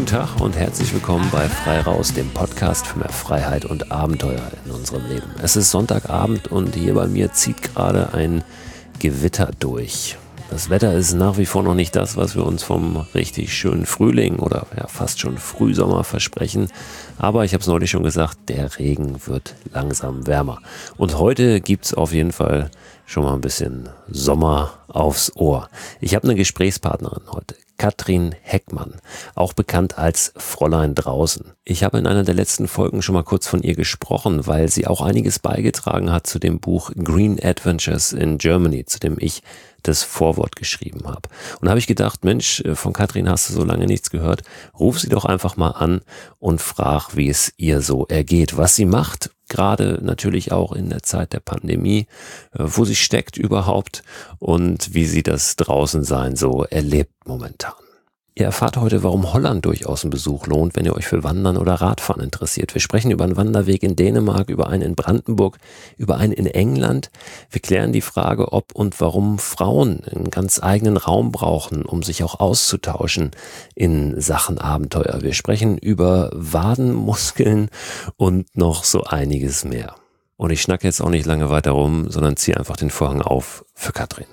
Guten Tag und herzlich willkommen bei Frei Raus, dem Podcast für mehr Freiheit und Abenteuer in unserem Leben. Es ist Sonntagabend und hier bei mir zieht gerade ein Gewitter durch. Das Wetter ist nach wie vor noch nicht das, was wir uns vom richtig schönen Frühling oder ja fast schon Frühsommer versprechen. Aber ich habe es neulich schon gesagt, der Regen wird langsam wärmer. Und heute gibt's auf jeden Fall schon mal ein bisschen Sommer aufs Ohr. Ich habe eine Gesprächspartnerin heute, Katrin Heckmann, auch bekannt als Fräulein draußen. Ich habe in einer der letzten Folgen schon mal kurz von ihr gesprochen, weil sie auch einiges beigetragen hat zu dem Buch Green Adventures in Germany, zu dem ich das Vorwort geschrieben habe. Und da habe ich gedacht, Mensch, von Katrin hast du so lange nichts gehört, ruf sie doch einfach mal an und frag, wie es ihr so ergeht, was sie macht, gerade natürlich auch in der Zeit der Pandemie, wo sie steckt überhaupt und wie sie das Draußensein so erlebt momentan. Ihr erfahrt heute, warum Holland durchaus ein Besuch lohnt, wenn ihr euch für Wandern oder Radfahren interessiert. Wir sprechen über einen Wanderweg in Dänemark, über einen in Brandenburg, über einen in England. Wir klären die Frage, ob und warum Frauen einen ganz eigenen Raum brauchen, um sich auch auszutauschen in Sachen Abenteuer. Wir sprechen über Wadenmuskeln und noch so einiges mehr. Und ich schnacke jetzt auch nicht lange weiter rum, sondern ziehe einfach den Vorhang auf für Katrin.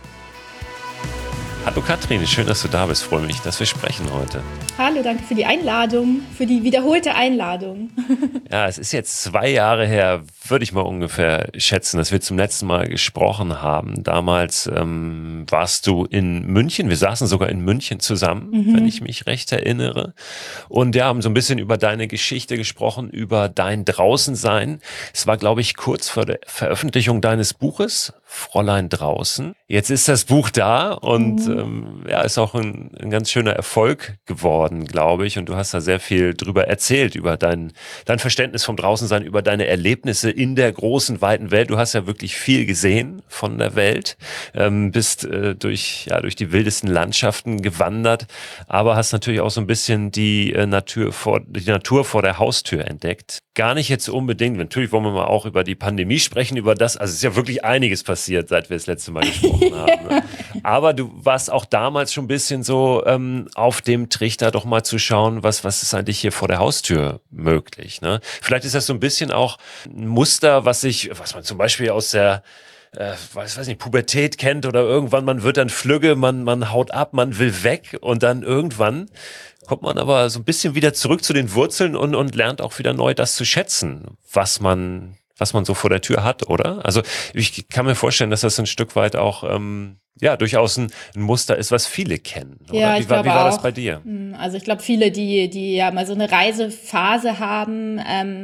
Hallo Katrin, schön, dass du da bist. Freue mich, dass wir sprechen heute. Hallo, danke für die Einladung, für die wiederholte Einladung. Ja, es ist jetzt 2 Jahre her, würde ich mal ungefähr schätzen, dass wir zum letzten Mal gesprochen haben. Damals warst du in München, wir saßen sogar in München zusammen, wenn ich mich recht erinnere. Und ja, haben so ein bisschen über deine Geschichte gesprochen, über dein Draußensein. Es war, glaube ich, kurz vor der Veröffentlichung deines Buches, Fräulein draußen. Jetzt ist das Buch da und ja, ist auch ein ganz schöner Erfolg geworden, glaube ich. Und du hast da sehr viel drüber erzählt, über dein Verständnis vom Draußensein, über deine Erlebnisse in der großen, weiten Welt. Du hast ja wirklich viel gesehen von der Welt, bist durch die wildesten Landschaften gewandert, aber hast natürlich auch so ein bisschen die Natur vor der Haustür entdeckt. Gar nicht jetzt unbedingt, natürlich wollen wir mal auch über die Pandemie sprechen, über das, also es ist ja wirklich einiges passiert, seit wir das letzte Mal gesprochen haben. Ne? Aber du warst auch damals schon ein bisschen so auf dem Trichter, doch mal zu schauen, was ist eigentlich hier vor der Haustür möglich. Ne? Vielleicht ist das so ein bisschen auch ein Muster, was man zum Beispiel aus der weiß nicht, Pubertät kennt oder irgendwann, man wird dann flügge, man haut ab, man will weg und dann irgendwann kommt man aber so ein bisschen wieder zurück zu den Wurzeln und lernt auch wieder neu das zu schätzen, was man so vor der Tür hat, oder? Also ich kann mir vorstellen, dass das ein Stück weit auch durchaus ein Muster ist, was viele kennen. Oder? Ja, Wie war das bei dir? Also ich glaube, viele, die ja mal so eine Reisephase haben,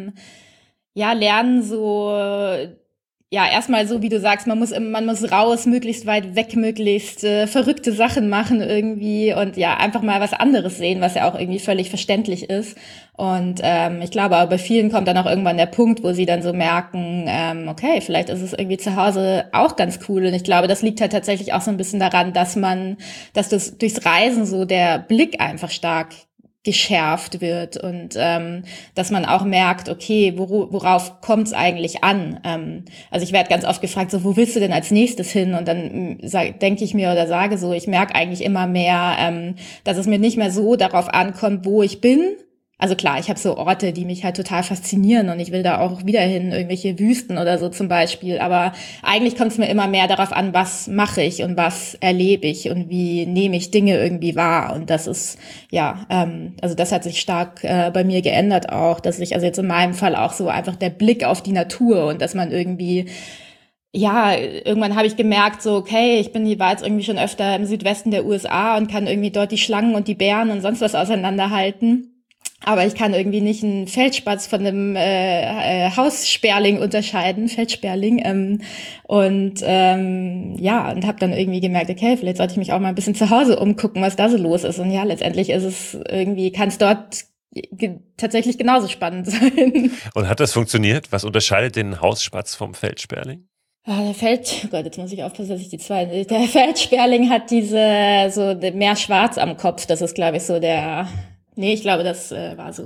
lernen so, erstmal so, wie du sagst, man muss raus, möglichst weit weg, möglichst verrückte Sachen machen irgendwie und ja, einfach mal was anderes sehen, was ja auch irgendwie völlig verständlich ist. Und ich glaube, aber bei vielen kommt dann auch irgendwann der Punkt, wo sie dann so merken, okay, vielleicht ist es irgendwie zu Hause auch ganz cool. Und ich glaube, das liegt halt tatsächlich auch so ein bisschen daran, dass das durchs Reisen so der Blick einfach stark geschärft wird und dass man auch merkt, okay, worauf kommt es eigentlich an? Also ich werde ganz oft gefragt, so, wo willst du denn als nächstes hin? Und dann denke ich mir oder sage so, ich merke eigentlich immer mehr, dass es mir nicht mehr so darauf ankommt, wo ich bin. Also klar, ich habe so Orte, die mich halt total faszinieren und ich will da auch wieder hin, irgendwelche Wüsten oder so zum Beispiel. Aber eigentlich kommt es mir immer mehr darauf an, was mache ich und was erlebe ich und wie nehme ich Dinge irgendwie wahr. Und das ist, also das hat sich stark bei mir geändert auch, dass ich, also jetzt in meinem Fall auch so einfach der Blick auf die Natur und dass man irgendwie irgendwann habe ich gemerkt, so, okay, war jetzt irgendwie schon öfter im Südwesten der USA und kann irgendwie dort die Schlangen und die Bären und sonst was auseinanderhalten. Aber ich kann irgendwie nicht einen Feldspatz von einem Haussperling unterscheiden, Feldsperling. Und habe dann irgendwie gemerkt, okay, vielleicht sollte ich mich auch mal ein bisschen zu Hause umgucken, was da so los ist. Und ja, letztendlich kann es dort tatsächlich genauso spannend sein. Und hat das funktioniert? Was unterscheidet den Hausspatz vom Feldsperling? Jetzt muss ich aufpassen, dass ich die zwei. Der Feldsperling hat mehr Schwarz am Kopf. Das ist, glaube ich, so der. Nee, ich glaube, das war so, ja.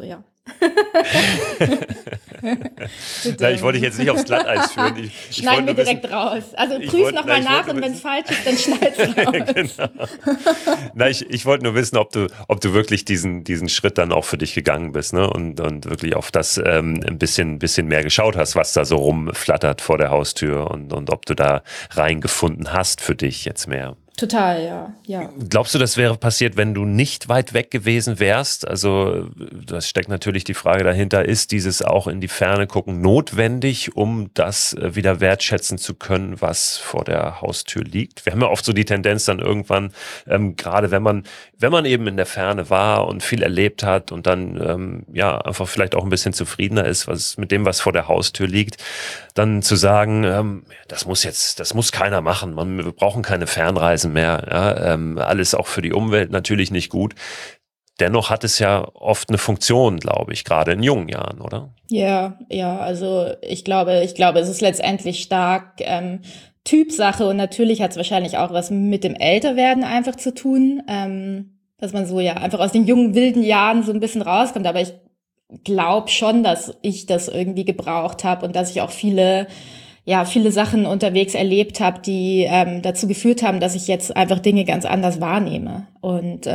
Na, ich wollte dich jetzt nicht aufs Glatteis führen. Schneiden wir direkt raus. Also prüf nochmal nach und wenn es falsch ist, dann schneid's raus. Genau. Na, ich wollte nur wissen, ob du wirklich diesen Schritt dann auch für dich gegangen bist, ne? Und wirklich auf das ein bisschen mehr geschaut hast, was da so rumflattert vor der Haustür und ob du da reingefunden hast für dich jetzt mehr. Total, ja. Glaubst du, das wäre passiert, wenn du nicht weit weg gewesen wärst? Also, das steckt natürlich die Frage dahinter, ist dieses auch in die Ferne gucken notwendig, um das wieder wertschätzen zu können, was vor der Haustür liegt? Wir haben ja oft so die Tendenz dann irgendwann, gerade wenn man eben in der Ferne war und viel erlebt hat und dann einfach vielleicht auch ein bisschen zufriedener ist, mit dem, was vor der Haustür liegt, dann zu sagen, das muss keiner machen. Wir brauchen keine Fernreisen mehr. Ja? Alles auch für die Umwelt natürlich nicht gut. Dennoch hat es ja oft eine Funktion, glaube ich, gerade in jungen Jahren, oder? Ja, also ich glaube, es ist letztendlich stark Typsache und natürlich hat es wahrscheinlich auch was mit dem Älterwerden einfach zu tun, dass man so ja einfach aus den jungen, wilden Jahren so ein bisschen rauskommt. Aber ich glaube schon, dass ich das irgendwie gebraucht habe und dass ich auch viele Sachen unterwegs erlebt habe, die dazu geführt haben, dass ich jetzt einfach Dinge ganz anders wahrnehme. Und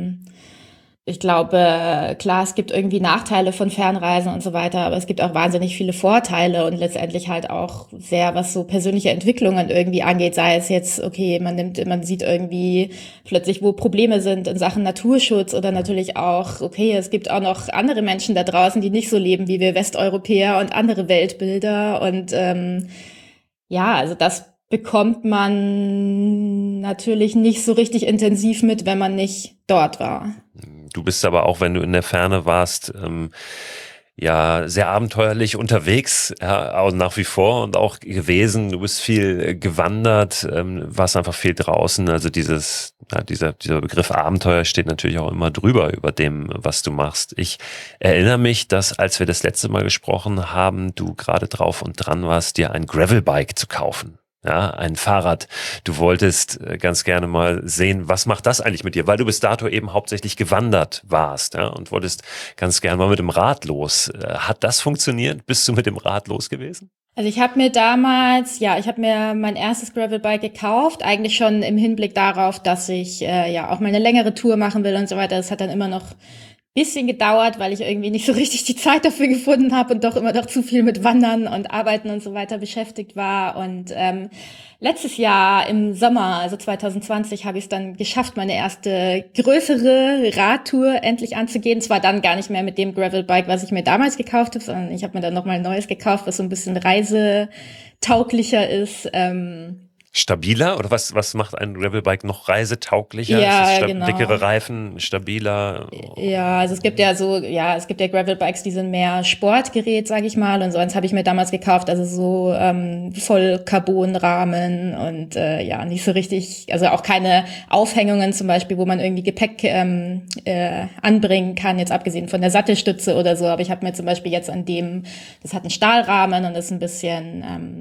ich glaube, klar, es gibt irgendwie Nachteile von Fernreisen und so weiter, aber es gibt auch wahnsinnig viele Vorteile und letztendlich halt auch sehr, was so persönliche Entwicklungen irgendwie angeht, sei es jetzt, okay, man sieht irgendwie plötzlich, wo Probleme sind in Sachen Naturschutz oder natürlich auch, okay, es gibt auch noch andere Menschen da draußen, die nicht so leben wie wir Westeuropäer und andere Weltbilder und also das bekommt man natürlich nicht so richtig intensiv mit, wenn man nicht dort war. Du bist aber auch, wenn du in der Ferne warst, sehr abenteuerlich unterwegs, ja, auch nach wie vor und auch gewesen. Du bist viel gewandert, warst einfach viel draußen. Also dieser Begriff Abenteuer steht natürlich auch immer drüber über dem, was du machst. Ich erinnere mich, dass als wir das letzte Mal gesprochen haben, du gerade drauf und dran warst, dir ein Gravelbike zu kaufen. Ja, ein Fahrrad. Du wolltest ganz gerne mal sehen, was macht das eigentlich mit dir? Weil du bis dato eben hauptsächlich gewandert warst, ja, und wolltest ganz gerne mal mit dem Rad los. Hat das funktioniert? Bist du mit dem Rad los gewesen? Also ich habe mir mein erstes Gravelbike gekauft, eigentlich schon im Hinblick darauf, dass ich auch mal eine längere Tour machen will und so weiter. Das hat dann immer noch bisschen gedauert, weil ich irgendwie nicht so richtig die Zeit dafür gefunden habe und doch immer noch zu viel mit Wandern und Arbeiten und so weiter beschäftigt war. Und letztes Jahr im Sommer, also 2020, habe ich es dann geschafft, meine erste größere Radtour endlich anzugehen. Zwar dann gar nicht mehr mit dem Gravelbike, was ich mir damals gekauft habe, sondern ich habe mir dann nochmal ein neues gekauft, was so ein bisschen reisetauglicher ist. Stabiler? Oder was macht ein Gravelbike noch reisetauglicher? Ja, genau. Dickere Reifen, stabiler? Ja, also es gibt ja Gravelbikes, die sind mehr Sportgerät, sage ich mal. Und so eins habe ich mir damals gekauft, also so Vollcarbonrahmen und nicht so richtig, also auch keine Aufhängungen zum Beispiel, wo man irgendwie Gepäck anbringen kann, jetzt abgesehen von der Sattelstütze oder so. Aber ich habe mir zum Beispiel jetzt das hat einen Stahlrahmen und ist ein bisschen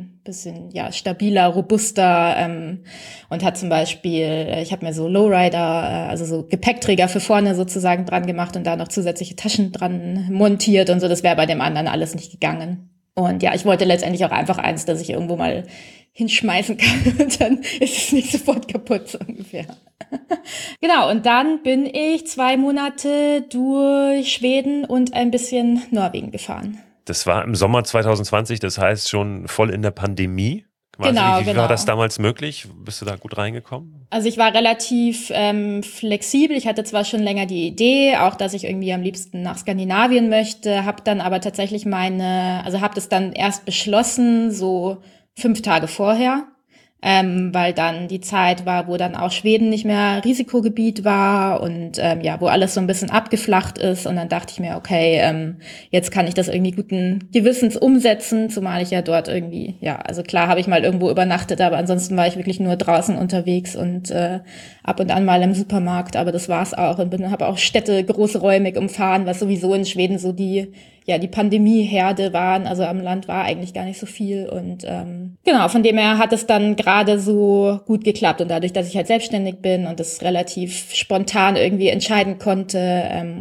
stabiler, robuster und hat zum Beispiel, ich habe mir so Lowrider, also so Gepäckträger für vorne sozusagen dran gemacht und da noch zusätzliche Taschen dran montiert und so. Das wäre bei dem anderen alles nicht gegangen. Und ja, ich wollte letztendlich auch einfach eins, das ich irgendwo mal hinschmeißen kann und dann ist es nicht sofort kaputt, so ungefähr. Genau, und dann bin ich 2 Monate durch Schweden und ein bisschen Norwegen gefahren. Das war im Sommer 2020, das heißt schon voll in der Pandemie. Genau. Wie war das damals möglich? Bist du da gut reingekommen? Also ich war relativ flexibel. Ich hatte zwar schon länger die Idee, auch dass ich irgendwie am liebsten nach Skandinavien möchte, habe dann aber tatsächlich habe das dann erst beschlossen, so 5 Tage vorher. Weil dann die Zeit war, wo dann auch Schweden nicht mehr Risikogebiet war und wo alles so ein bisschen abgeflacht ist. Und dann dachte ich mir, okay, jetzt kann ich das irgendwie guten Gewissens umsetzen, zumal ich ja dort irgendwie, also klar habe ich mal irgendwo übernachtet, aber ansonsten war ich wirklich nur draußen unterwegs und ab und an mal im Supermarkt, aber das war's auch. Und habe auch Städte großräumig umfahren, was sowieso in Schweden so die Pandemieherde waren, also am Land war eigentlich gar nicht so viel und von dem her hat es dann gerade so gut geklappt und dadurch, dass ich halt selbstständig bin und das relativ spontan irgendwie entscheiden konnte,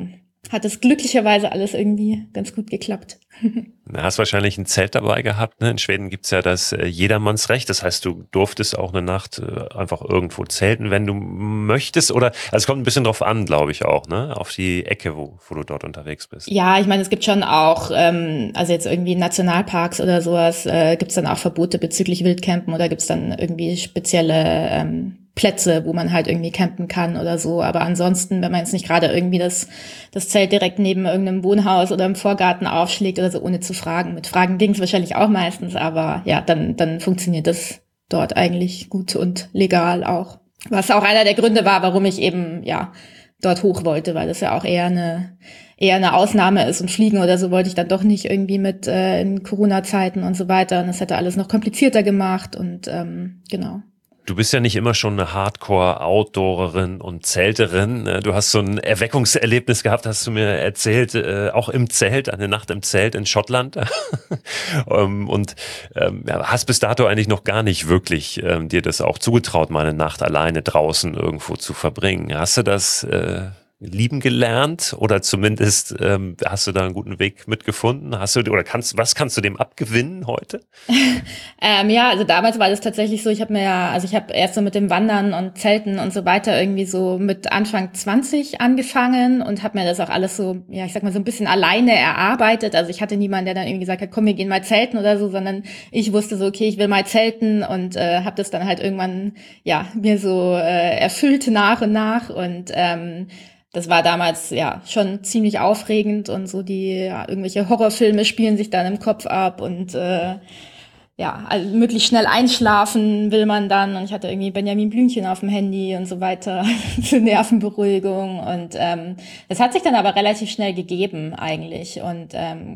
hat es glücklicherweise alles irgendwie ganz gut geklappt. Du hast wahrscheinlich ein Zelt dabei gehabt, ne? In Schweden gibt's ja das Jedermannsrecht. Das heißt, du durftest auch eine Nacht einfach irgendwo zelten, wenn du möchtest. Oder, also es kommt ein bisschen drauf an, glaube ich auch, ne? Auf die Ecke, wo du dort unterwegs bist. Ja, ich meine, es gibt schon auch, also jetzt irgendwie in Nationalparks oder sowas, gibt's dann auch Verbote bezüglich Wildcampen oder gibt's dann irgendwie spezielle Plätze, wo man halt irgendwie campen kann oder so. Aber ansonsten, wenn man jetzt nicht gerade irgendwie das Zelt direkt neben irgendeinem Wohnhaus oder im Vorgarten aufschlägt oder so, ohne zu fragen. Mit Fragen ging's wahrscheinlich auch meistens, aber ja, dann funktioniert das dort eigentlich gut und legal auch. Was auch einer der Gründe war, warum ich eben, ja, dort hoch wollte, weil das ja auch eher eine Ausnahme ist und fliegen oder so wollte ich dann doch nicht irgendwie mit in Corona-Zeiten und so weiter. Und das hätte alles noch komplizierter gemacht und genau. Du bist ja nicht immer schon eine Hardcore-Outdoorerin und Zelterin. Du hast so ein Erweckungserlebnis gehabt, hast du mir erzählt, auch im Zelt, eine Nacht im Zelt in Schottland. Und hast bis dato eigentlich noch gar nicht wirklich dir das auch zugetraut, mal eine Nacht alleine draußen irgendwo zu verbringen. Hast du das lieben gelernt oder zumindest hast du da einen guten Weg mitgefunden? Was kannst du dem abgewinnen heute? Ja, also damals war das tatsächlich so, ich habe erst so mit dem Wandern und Zelten und so weiter irgendwie so mit Anfang 20 angefangen und habe mir das auch alles so, ja, ich sag mal so ein bisschen alleine erarbeitet. Also ich hatte niemanden, der dann irgendwie gesagt hat, komm, wir gehen mal zelten oder so, sondern ich wusste so, okay, ich will mal zelten und habe das dann halt irgendwann, ja, mir so erfüllt nach und nach und das war damals ja schon ziemlich aufregend und so irgendwelche Horrorfilme spielen sich dann im Kopf ab und also möglichst schnell einschlafen will man dann und ich hatte irgendwie Benjamin Blümchen auf dem Handy und so weiter zur Nervenberuhigung und das hat sich dann aber relativ schnell gegeben eigentlich und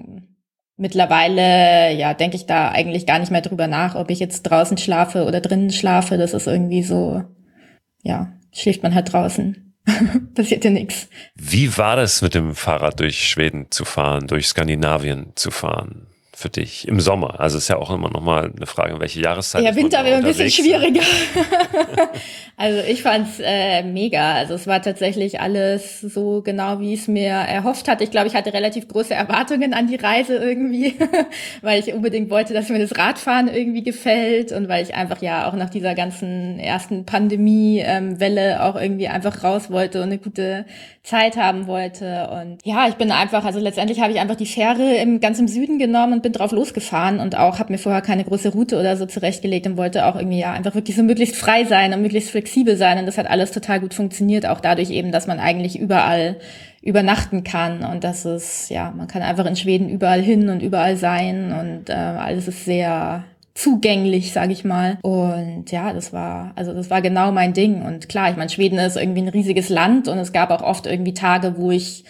mittlerweile ja denke ich da eigentlich gar nicht mehr drüber nach, ob ich jetzt draußen schlafe oder drinnen schlafe, das ist irgendwie so, ja, schläft man halt draußen. Passiert ja nichts. Wie war das mit dem Fahrrad durch Schweden zu fahren, durch Skandinavien zu fahren? Für dich im Sommer? Also ist ja auch immer noch mal eine Frage, welche Jahreszeit. Ja, Winter wäre ein bisschen schwieriger. Also ich fand's mega. Also es war tatsächlich alles so genau, wie ich es mir erhofft hatte. Ich glaube, ich hatte relativ große Erwartungen an die Reise irgendwie, weil ich unbedingt wollte, dass mir das Radfahren irgendwie gefällt und weil ich einfach ja auch nach dieser ganzen ersten Pandemie-Welle auch irgendwie einfach raus wollte und eine gute Zeit haben wollte. Und ja, also letztendlich habe ich einfach die Fähre ganz im Süden genommen und bin drauf losgefahren und auch habe mir vorher keine große Route oder so zurechtgelegt und wollte auch irgendwie ja einfach wirklich so möglichst frei sein und möglichst flexibel sein und das hat alles total gut funktioniert, auch dadurch eben, dass man eigentlich überall übernachten kann und das ist, ja, man kann einfach in Schweden überall hin und überall sein und alles ist sehr zugänglich, sage ich mal. Und ja, das war genau mein Ding. Und klar, ich meine, Schweden ist irgendwie ein riesiges Land und es gab auch oft irgendwie Tage, wo ich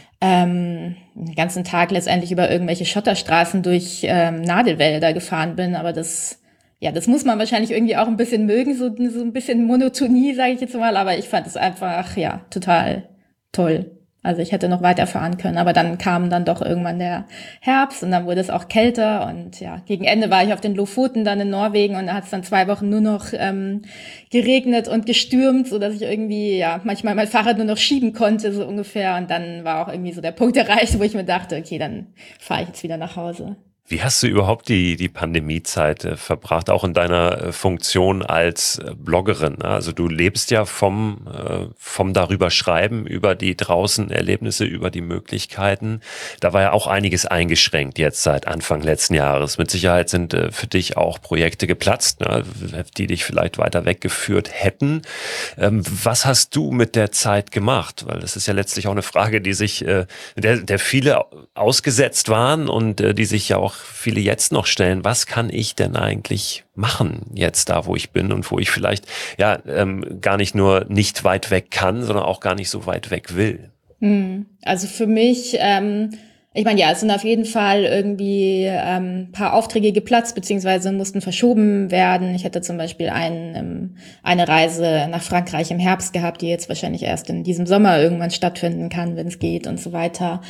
den ganzen Tag letztendlich über irgendwelche Schotterstraßen durch Nadelwälder gefahren bin. Aber das muss man wahrscheinlich irgendwie auch ein bisschen mögen, so ein bisschen Monotonie, sage ich jetzt mal. Aber ich fand es einfach, ja, total toll. Also ich hätte noch weiterfahren können, aber dann kam dann doch irgendwann der Herbst und dann wurde es auch kälter und ja, gegen Ende war ich auf den Lofoten dann in Norwegen und da hat es dann 2 Wochen nur noch geregnet und gestürmt, so dass ich irgendwie ja manchmal mein Fahrrad nur noch schieben konnte, so ungefähr und dann war auch irgendwie so der Punkt erreicht, wo ich mir dachte, okay, dann fahre ich jetzt wieder nach Hause. Wie hast du überhaupt die Pandemiezeit verbracht, auch in deiner Funktion als Bloggerin? Ne? Also du lebst ja vom darüber schreiben, über die draußen Erlebnisse, über die Möglichkeiten. Da war ja auch einiges eingeschränkt jetzt seit Anfang letzten Jahres. Mit Sicherheit sind für dich auch Projekte geplatzt, ne, die dich vielleicht weiter weggeführt hätten. Was hast du mit der Zeit gemacht? Weil das ist ja letztlich auch eine Frage, die sich, der viele ausgesetzt waren und die sich ja auch viele jetzt noch stellen. Was kann ich denn eigentlich machen jetzt da, wo ich bin und wo ich vielleicht ja gar nicht nur nicht weit weg kann, sondern auch gar nicht so weit weg will? Also für mich, ich meine, ja, es sind auf jeden Fall irgendwie paar Aufträge geplatzt, beziehungsweise mussten verschoben werden. Ich hätte zum Beispiel eine Reise nach Frankreich im Herbst gehabt, die jetzt wahrscheinlich erst in diesem Sommer irgendwann stattfinden kann, wenn es geht und so weiter.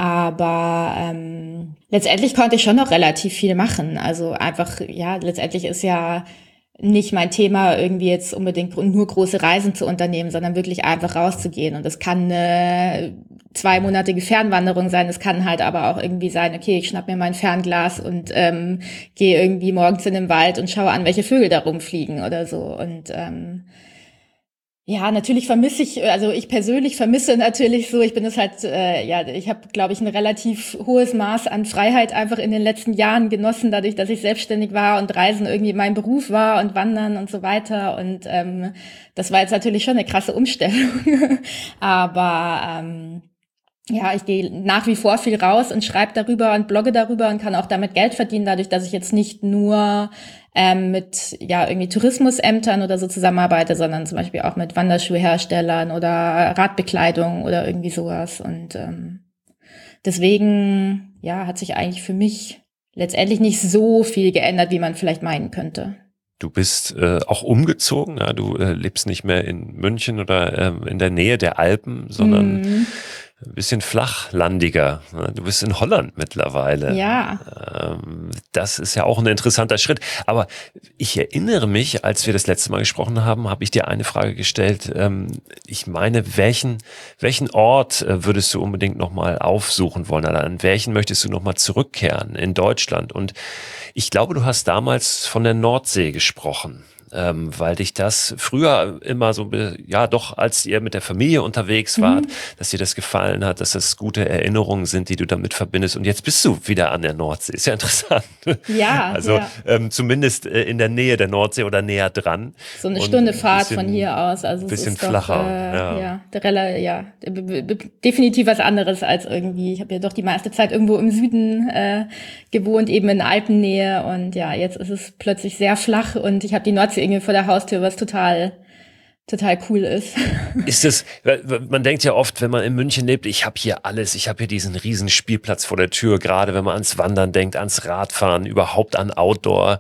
Aber letztendlich konnte ich schon noch relativ viel machen. Also einfach, ja, letztendlich ist ja nicht mein Thema, irgendwie jetzt unbedingt nur große Reisen zu unternehmen, sondern wirklich einfach rauszugehen. Und das kann eine 2-monatige Fernwanderung sein. Es kann halt aber auch irgendwie sein, okay, ich schnapp mir mein Fernglas und gehe irgendwie morgens in den Wald und schaue an, welche Vögel da rumfliegen oder so. Und ja, natürlich ich persönlich vermisse natürlich so, ich bin es halt, ich habe, glaube ich, ein relativ hohes Maß an Freiheit einfach in den letzten Jahren genossen, dadurch, dass ich selbstständig war und Reisen irgendwie mein Beruf war und Wandern und so weiter. Und das war jetzt natürlich schon eine krasse Umstellung. Aber ja, ich gehe nach wie vor viel raus und schreibe darüber und blogge darüber und kann auch damit Geld verdienen, dadurch, dass ich jetzt nicht nur mit irgendwie Tourismusämtern oder so zusammenarbeite, sondern zum Beispiel auch mit Wanderschuhherstellern oder Radbekleidung oder irgendwie sowas. Und deswegen, ja, hat sich eigentlich für mich letztendlich nicht so viel geändert, wie man vielleicht meinen könnte. Du bist auch umgezogen, ja? Du lebst nicht mehr in München oder in der Nähe der Alpen, sondern ein bisschen flachlandiger. Du bist in Holland mittlerweile. Ja. Das ist ja auch ein interessanter Schritt. Aber ich erinnere mich, als wir das letzte Mal gesprochen haben, habe ich dir eine Frage gestellt. Ich meine, welchen Ort würdest du unbedingt nochmal aufsuchen wollen? Oder an welchen möchtest du nochmal zurückkehren in Deutschland? Und ich glaube, du hast damals von der Nordsee gesprochen. Weil dich das früher immer so, ja doch, als ihr mit der Familie unterwegs wart, dass dir das gefallen hat, dass das gute Erinnerungen sind, die du damit verbindest. Und jetzt bist du wieder an der Nordsee. Ist ja interessant. Ja. Also zumindest in der Nähe der Nordsee oder näher dran. So eine Stunde Fahrt von hier aus. Also ein bisschen es ist flacher. Definitiv was anderes als irgendwie. Ich habe ja doch die meiste Zeit irgendwo im Süden gewohnt, eben in Alpennähe. Und ja, jetzt ist es plötzlich sehr flach und ich habe die Nordsee irgendwie vor der Haustür, was total cool ist. Ist es, man denkt ja oft, wenn man in München lebt, ich habe hier alles, ich habe hier diesen riesen Spielplatz vor der Tür, gerade wenn man ans Wandern denkt, ans Radfahren, überhaupt an Outdoor.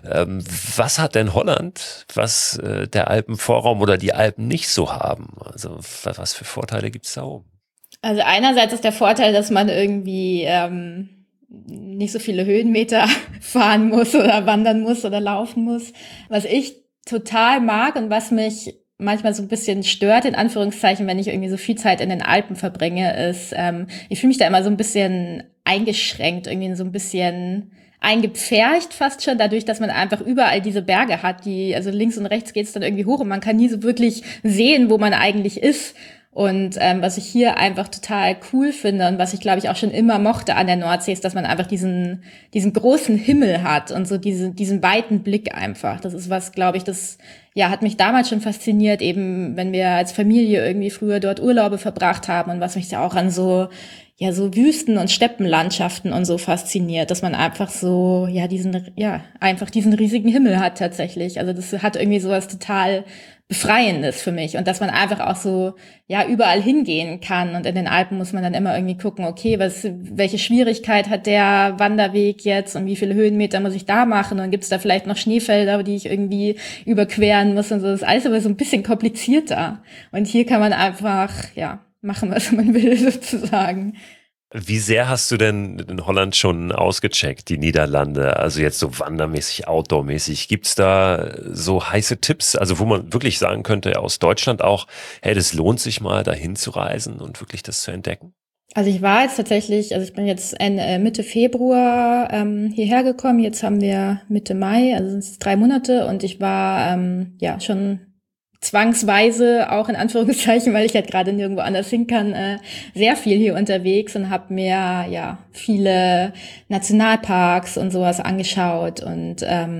Was hat denn Holland, was der Alpenvorraum oder die Alpen nicht so haben? Also was für Vorteile gibt's da oben? Also einerseits ist der Vorteil, dass man irgendwie nicht so viele Höhenmeter fahren muss oder wandern muss oder laufen muss. Was ich total mag und was mich manchmal so ein bisschen stört, in Anführungszeichen, wenn ich irgendwie so viel Zeit in den Alpen verbringe, ist, ich fühle mich da immer so ein bisschen eingeschränkt, irgendwie so ein bisschen eingepfercht fast schon, dadurch, dass man einfach überall diese Berge hat, also links und rechts geht's dann irgendwie hoch und man kann nie so wirklich sehen, wo man eigentlich ist. Und was ich hier einfach total cool finde und was ich, glaube ich, auch schon immer mochte an der Nordsee, ist, dass man einfach diesen großen Himmel hat und so diesen weiten Blick einfach. Das ist was, glaube ich, das hat mich damals schon fasziniert, eben wenn wir als Familie irgendwie früher dort Urlaube verbracht haben und was mich da auch an so Wüsten- und Steppenlandschaften und so fasziniert, dass man einfach so, einfach diesen riesigen Himmel hat tatsächlich. Also das hat irgendwie sowas total Befreiendes für mich und dass man einfach auch so, überall hingehen kann und in den Alpen muss man dann immer irgendwie gucken, okay, welche Schwierigkeit hat der Wanderweg jetzt und wie viele Höhenmeter muss ich da machen und gibt's da vielleicht noch Schneefelder, die ich irgendwie überqueren muss und so. Das ist alles aber so ein bisschen komplizierter und hier kann man einfach, machen, was man will, sozusagen. Wie sehr hast du denn in Holland schon ausgecheckt, die Niederlande? Also jetzt so wandermäßig, outdoormäßig. Gibt's da so heiße Tipps, also wo man wirklich sagen könnte, aus Deutschland auch, hey, das lohnt sich mal, dahin zu reisen und wirklich das zu entdecken? Also ich war jetzt tatsächlich, ich bin jetzt Mitte Februar hierher gekommen. Jetzt haben wir Mitte Mai, also sind es 3 Monate und ich war schon zwangsweise auch in Anführungszeichen, weil ich halt gerade nirgendwo anders hin kann, sehr viel hier unterwegs und habe mir viele Nationalparks und sowas angeschaut und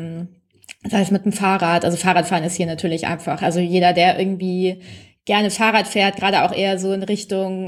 das heißt mit dem Fahrrad, also Fahrradfahren ist hier natürlich einfach, also jeder, der irgendwie gerne Fahrrad fährt, gerade auch eher so in Richtung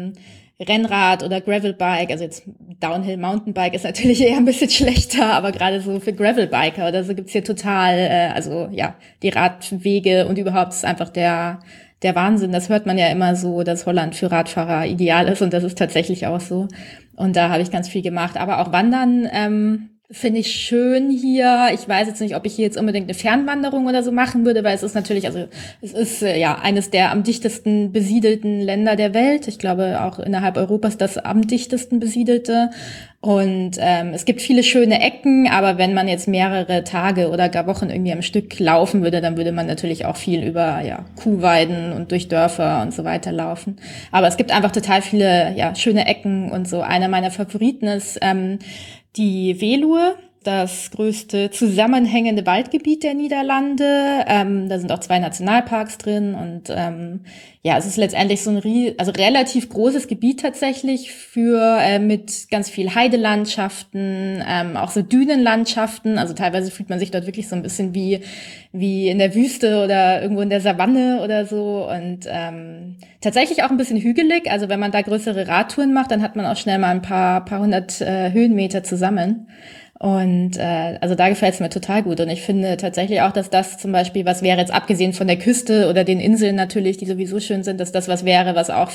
Rennrad oder Gravelbike, also jetzt Downhill Mountainbike ist natürlich eher ein bisschen schlechter, aber gerade so für Gravelbiker oder so gibt's hier total, die Radwege und überhaupt ist einfach der Wahnsinn. Das hört man ja immer so, dass Holland für Radfahrer ideal ist und das ist tatsächlich auch so. Und da habe ich ganz viel gemacht, aber auch Wandern Finde ich schön hier. Ich weiß jetzt nicht, ob ich hier jetzt unbedingt eine Fernwanderung oder so machen würde, weil es ist natürlich, also es ist ja eines der am dichtesten besiedelten Länder der Welt. Ich glaube auch innerhalb Europas das am dichtesten besiedelte. Und es gibt viele schöne Ecken, aber wenn man jetzt mehrere Tage oder gar Wochen irgendwie am Stück laufen würde, dann würde man natürlich auch viel über Kuhweiden und durch Dörfer und so weiter laufen. Aber es gibt einfach total viele schöne Ecken und so. Einer meiner Favoriten ist die Veluwe, das größte zusammenhängende Waldgebiet der Niederlande. Da sind auch 2 Nationalparks drin und es ist letztendlich so ein relativ großes Gebiet tatsächlich mit ganz viel Heidelandschaften, auch so Dünenlandschaften. Also teilweise fühlt man sich dort wirklich so ein bisschen wie in der Wüste oder irgendwo in der Savanne oder so und tatsächlich auch ein bisschen hügelig. Also wenn man da größere Radtouren macht, dann hat man auch schnell mal ein paar hundert Höhenmeter zusammen. Und also da gefällt es mir total gut. Und ich finde tatsächlich auch, dass das zum Beispiel was wäre, jetzt abgesehen von der Küste oder den Inseln natürlich, die sowieso schön sind, dass das was wäre, was auch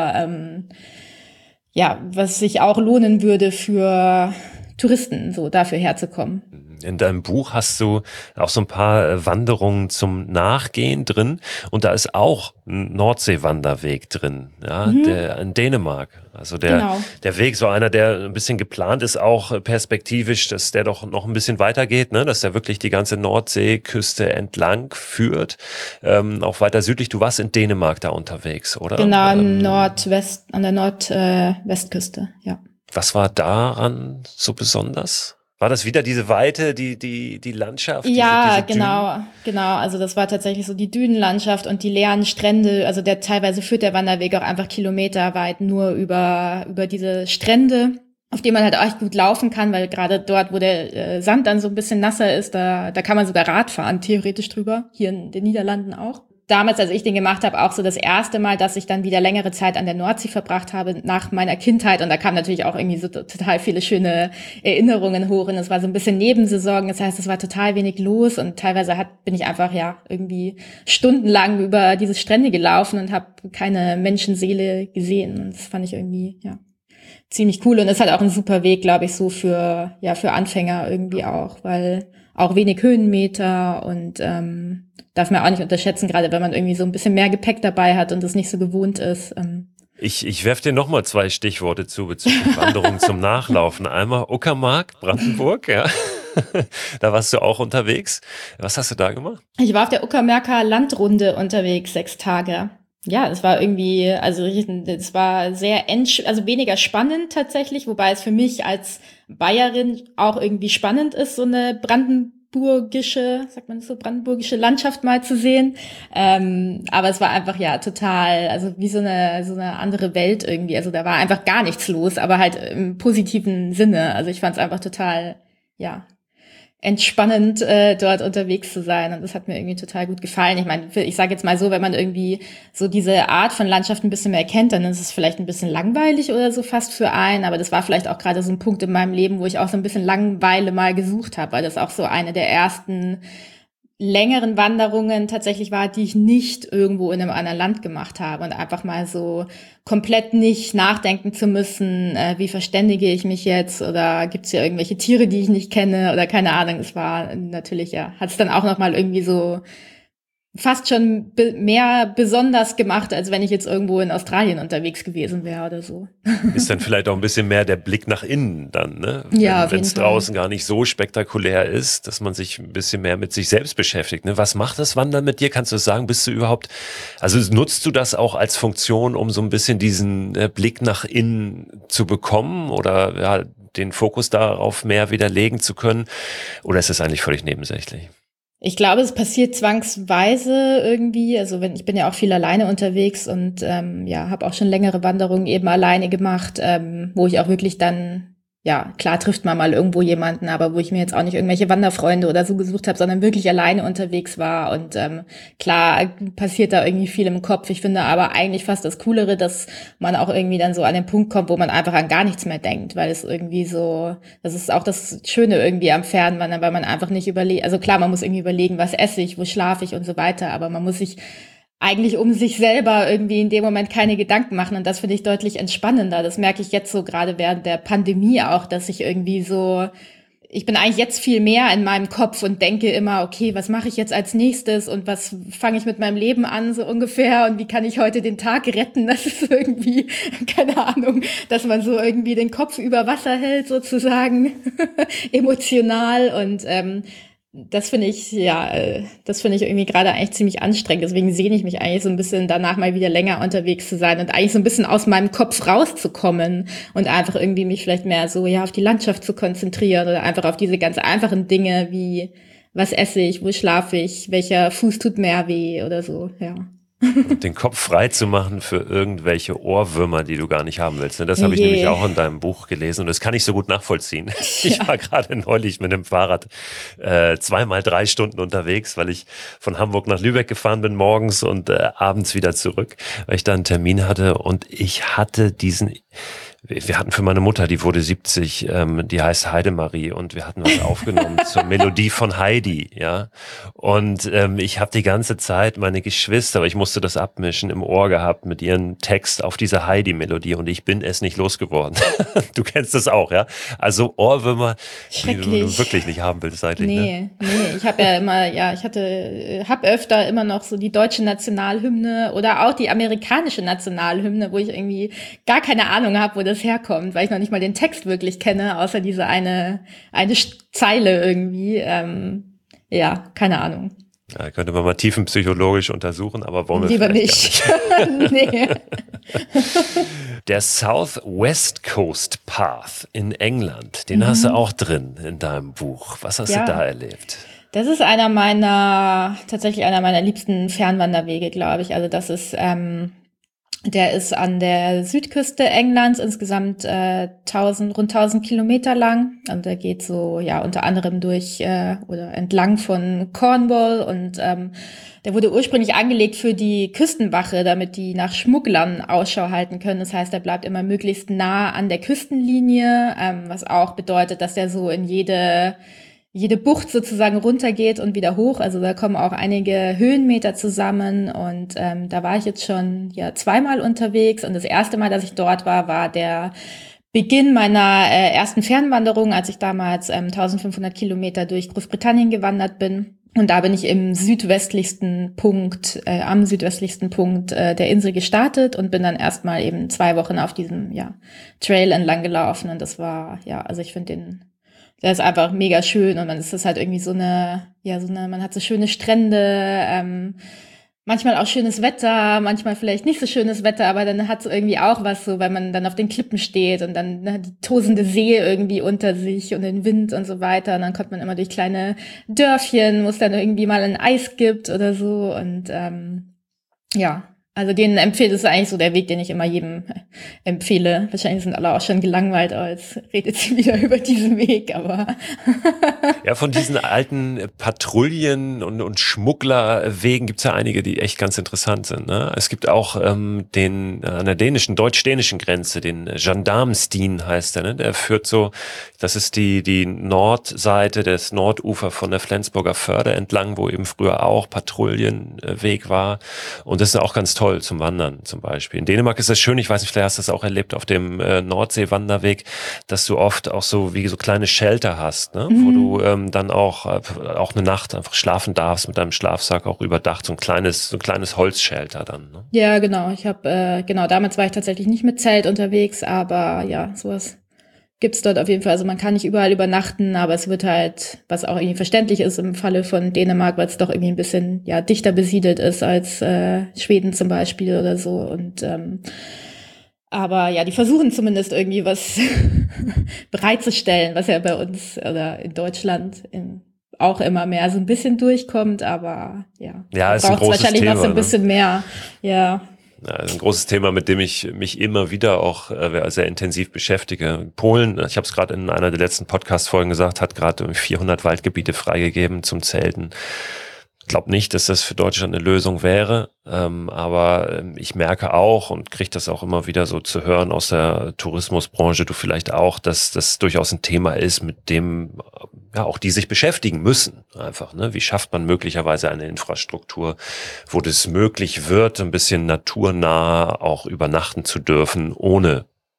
was sich auch lohnen würde für Touristen, so dafür herzukommen. In deinem Buch hast du auch so ein paar Wanderungen zum Nachgehen drin und da ist auch ein Nordseewanderweg drin, der in Dänemark. Also der Weg, so einer, der ein bisschen geplant ist, auch perspektivisch, dass der doch noch ein bisschen weitergeht, ne? Dass der wirklich die ganze Nordseeküste entlang führt, auch weiter südlich. Du warst in Dänemark da unterwegs, oder? Genau, an der Nordwestküste, ja. Was war daran so besonders? War das wieder diese Weite, die Landschaft? Ja, genau. Also das war tatsächlich so die Dünenlandschaft und die leeren Strände. Also teilweise führt der Wanderweg auch einfach kilometerweit nur über diese Strände, auf denen man halt auch echt gut laufen kann, weil gerade dort, wo der Sand dann so ein bisschen nasser ist, da kann man sogar Rad fahren, theoretisch drüber. Hier in den Niederlanden auch. Damals, als ich den gemacht habe, auch so das erste Mal, dass ich dann wieder längere Zeit an der Nordsee verbracht habe nach meiner Kindheit. Und da kamen natürlich auch irgendwie so total viele schöne Erinnerungen hoch. Und es war so ein bisschen Nebensaison. Das heißt, es war total wenig los. Und teilweise bin ich einfach irgendwie stundenlang über diese Strände gelaufen und habe keine Menschenseele gesehen. Und das fand ich irgendwie, ziemlich cool. Und es ist halt auch ein super Weg, glaube ich, so für Anfänger irgendwie auch, weil auch wenig Höhenmeter und darf man auch nicht unterschätzen, gerade wenn man irgendwie so ein bisschen mehr Gepäck dabei hat und das nicht so gewohnt ist. Ich werfe dir nochmal 2 Stichworte zu bezüglich Wanderung zum Nachlaufen. Einmal Uckermark, Brandenburg, ja. Da warst du auch unterwegs. Was hast du da gemacht? Ich war auf der Uckermärker Landrunde unterwegs, 6 Tage. Ja, es war irgendwie, es war weniger spannend tatsächlich, wobei es für mich als Bayerin auch irgendwie spannend ist, so eine brandenburgische Landschaft mal zu sehen. Aber es war einfach total, also wie so eine andere Welt irgendwie. Also da war einfach gar nichts los, aber halt im positiven Sinne. Also ich fand es einfach total, entspannend, dort unterwegs zu sein. Und das hat mir irgendwie total gut gefallen. Ich meine, ich sage jetzt mal so, wenn man irgendwie so diese Art von Landschaft ein bisschen mehr kennt, dann ist es vielleicht ein bisschen langweilig oder so fast für einen. Aber das war vielleicht auch gerade so ein Punkt in meinem Leben, wo ich auch so ein bisschen Langeweile mal gesucht habe, weil das auch so eine der ersten längeren Wanderungen tatsächlich war, die ich nicht irgendwo in einem anderen Land gemacht habe und einfach mal so komplett nicht nachdenken zu müssen, wie verständige ich mich jetzt oder gibt's hier irgendwelche Tiere, die ich nicht kenne oder keine Ahnung. Es war natürlich, hat es dann auch nochmal irgendwie so fast schon mehr besonders gemacht, als wenn ich jetzt irgendwo in Australien unterwegs gewesen wäre oder so. Ist dann vielleicht auch ein bisschen mehr der Blick nach innen dann, ne? Ja, wenn es draußen gar nicht so spektakulär ist, dass man sich ein bisschen mehr mit sich selbst beschäftigt. Ne? Was macht das Wandern mit dir? Kannst du sagen, nutzt du das auch als Funktion, um so ein bisschen diesen Blick nach innen zu bekommen oder den Fokus darauf mehr wieder legen zu können? Oder ist das eigentlich völlig nebensächlich? Ich glaube, es passiert zwangsweise irgendwie. Also ich bin ja auch viel alleine unterwegs und habe auch schon längere Wanderungen eben alleine gemacht, wo ich auch wirklich dann, klar trifft man mal irgendwo jemanden, aber wo ich mir jetzt auch nicht irgendwelche Wanderfreunde oder so gesucht habe, sondern wirklich alleine unterwegs war. Und klar passiert da irgendwie viel im Kopf. Ich finde aber eigentlich fast das Coolere, dass man auch irgendwie dann so an den Punkt kommt, wo man einfach an gar nichts mehr denkt, weil es irgendwie so, das ist auch das Schöne irgendwie am Fernwandern, weil man einfach nicht überlegt, also klar, man muss irgendwie überlegen, was esse ich, wo schlafe ich und so weiter, aber man muss sich eigentlich um sich selber irgendwie in dem Moment keine Gedanken machen. Und das finde ich deutlich entspannender. Das merke ich jetzt so gerade während der Pandemie auch, dass ich irgendwie so ich bin eigentlich jetzt viel mehr in meinem Kopf und denke immer, okay, was mache ich jetzt als nächstes und was fange ich mit meinem Leben an, so ungefähr, und wie kann ich heute den Tag retten? Das ist irgendwie, keine Ahnung, dass man so irgendwie den Kopf über Wasser hält, sozusagen, emotional, und das finde ich, das finde ich irgendwie gerade eigentlich ziemlich anstrengend. Deswegen sehne ich mich eigentlich so ein bisschen danach, mal wieder länger unterwegs zu sein und eigentlich so ein bisschen aus meinem Kopf rauszukommen und einfach irgendwie mich vielleicht mehr so, auf die Landschaft zu konzentrieren oder einfach auf diese ganz einfachen Dinge wie, was esse ich, wo schlafe ich, welcher Fuß tut mehr weh oder so, ja. Und den Kopf frei zu machen für irgendwelche Ohrwürmer, die du gar nicht haben willst. Das habe ich nämlich auch in deinem Buch gelesen und das kann ich so gut nachvollziehen. Ich war gerade neulich mit dem Fahrrad 2x3 Stunden unterwegs, weil ich von Hamburg nach Lübeck gefahren bin morgens und abends wieder zurück, weil ich da einen Termin hatte, und ich hatte wir hatten für meine Mutter, die wurde 70, die heißt Heidemarie, und wir hatten was aufgenommen zur Melodie von Heidi, ja. Und ich habe die ganze Zeit meine Geschwister, aber ich musste das abmischen, im Ohr gehabt mit ihren Text auf diese Heidi-Melodie, und ich bin es nicht losgeworden. Du kennst das auch, ja? Also Ohrwürmer, die du wirklich nicht haben willst seitlich. Nee, ich habe ja immer, habe öfter immer noch so die deutsche Nationalhymne oder auch die amerikanische Nationalhymne, wo ich irgendwie gar keine Ahnung habe, wo das herkommt, weil ich noch nicht mal den Text wirklich kenne, außer diese eine Zeile irgendwie. Keine Ahnung. Ja, könnte man mal tiefenpsychologisch untersuchen, aber wollen wir lieber nicht. Nee. Der South West Coast Path in England, den hast du auch drin in deinem Buch. Was hast du da erlebt? Das ist tatsächlich einer meiner liebsten Fernwanderwege, glaube ich. Also das ist der ist an der Südküste Englands, insgesamt rund 1000 Kilometer lang. Und der geht so, unter anderem durch oder entlang von Cornwall. Und der wurde ursprünglich angelegt für die Küstenwache, damit die nach Schmugglern Ausschau halten können. Das heißt, er bleibt immer möglichst nah an der Küstenlinie, was auch bedeutet, dass der so in jede Bucht sozusagen runtergeht und wieder hoch. Also da kommen auch einige Höhenmeter zusammen, und da war ich jetzt schon zweimal unterwegs, und das erste Mal, dass ich dort war, war der Beginn meiner ersten Fernwanderung, als ich damals 1500 Kilometer durch Großbritannien gewandert bin. Und da bin ich am südwestlichsten Punkt der Insel gestartet und bin dann erstmal eben 2 Wochen auf diesem Trail entlang gelaufen, und das war, also ich finde der ist einfach mega schön, und man ist das halt irgendwie man hat so schöne Strände, manchmal auch schönes Wetter, manchmal vielleicht nicht so schönes Wetter, aber dann hat es irgendwie auch was so, weil man dann auf den Klippen steht und dann die tosende See irgendwie unter sich und den Wind und so weiter, und dann kommt man immer durch kleine Dörfchen, wo es dann irgendwie mal ein Eis gibt oder so, und also den empfehle, das ist eigentlich so der Weg, den ich immer jedem empfehle. Wahrscheinlich sind alle auch schon gelangweilt, aber jetzt redet sie wieder über diesen Weg, aber. Ja, von diesen alten Patrouillen und Schmugglerwegen gibt's ja einige, die echt ganz interessant sind, ne? Es gibt auch an der deutsch-dänischen Grenze, den Gendarmstien heißt der, ne? Der führt so, das ist die Nordseite, das Nordufer von der Flensburger Förde entlang, wo eben früher auch Patrouillenweg war. Und das ist auch ganz toll zum Wandern zum Beispiel. In Dänemark ist das schön, ich weiß nicht, vielleicht hast du das auch erlebt auf dem Nordsee-Wanderweg, dass du oft auch so wie so kleine Shelter hast, ne? Wo du dann auch eine Nacht einfach schlafen darfst mit deinem Schlafsack auch überdacht, so ein kleines Holzshelter dann, ne? Ja, genau. Ich habe damals war ich tatsächlich nicht mit Zelt unterwegs, aber sowas gibt's dort auf jeden Fall. Also man kann nicht überall übernachten, aber es wird halt, was auch irgendwie verständlich ist im Falle von Dänemark, weil es doch irgendwie ein bisschen dichter besiedelt ist als Schweden zum Beispiel oder so. Und aber die versuchen zumindest irgendwie was bereitzustellen, was ja bei uns oder in Deutschland auch immer mehr so ein bisschen durchkommt, aber ist ein großes wahrscheinlich Thema, noch so ein bisschen mehr, Ja, das ist ein großes Thema, mit dem ich mich immer wieder auch sehr intensiv beschäftige. Polen, ich habe es gerade in einer der letzten Podcast-Folgen gesagt, hat gerade 400 Waldgebiete freigegeben zum Zelten. Ich glaube nicht, dass das für Deutschland eine Lösung wäre, aber ich merke auch und kriege das auch immer wieder so zu hören aus der Tourismusbranche, du vielleicht auch, dass das durchaus ein Thema ist, mit dem auch die sich beschäftigen müssen einfach, ne? Wie schafft man möglicherweise eine Infrastruktur, wo das möglich wird, ein bisschen naturnah auch übernachten zu dürfen, ohne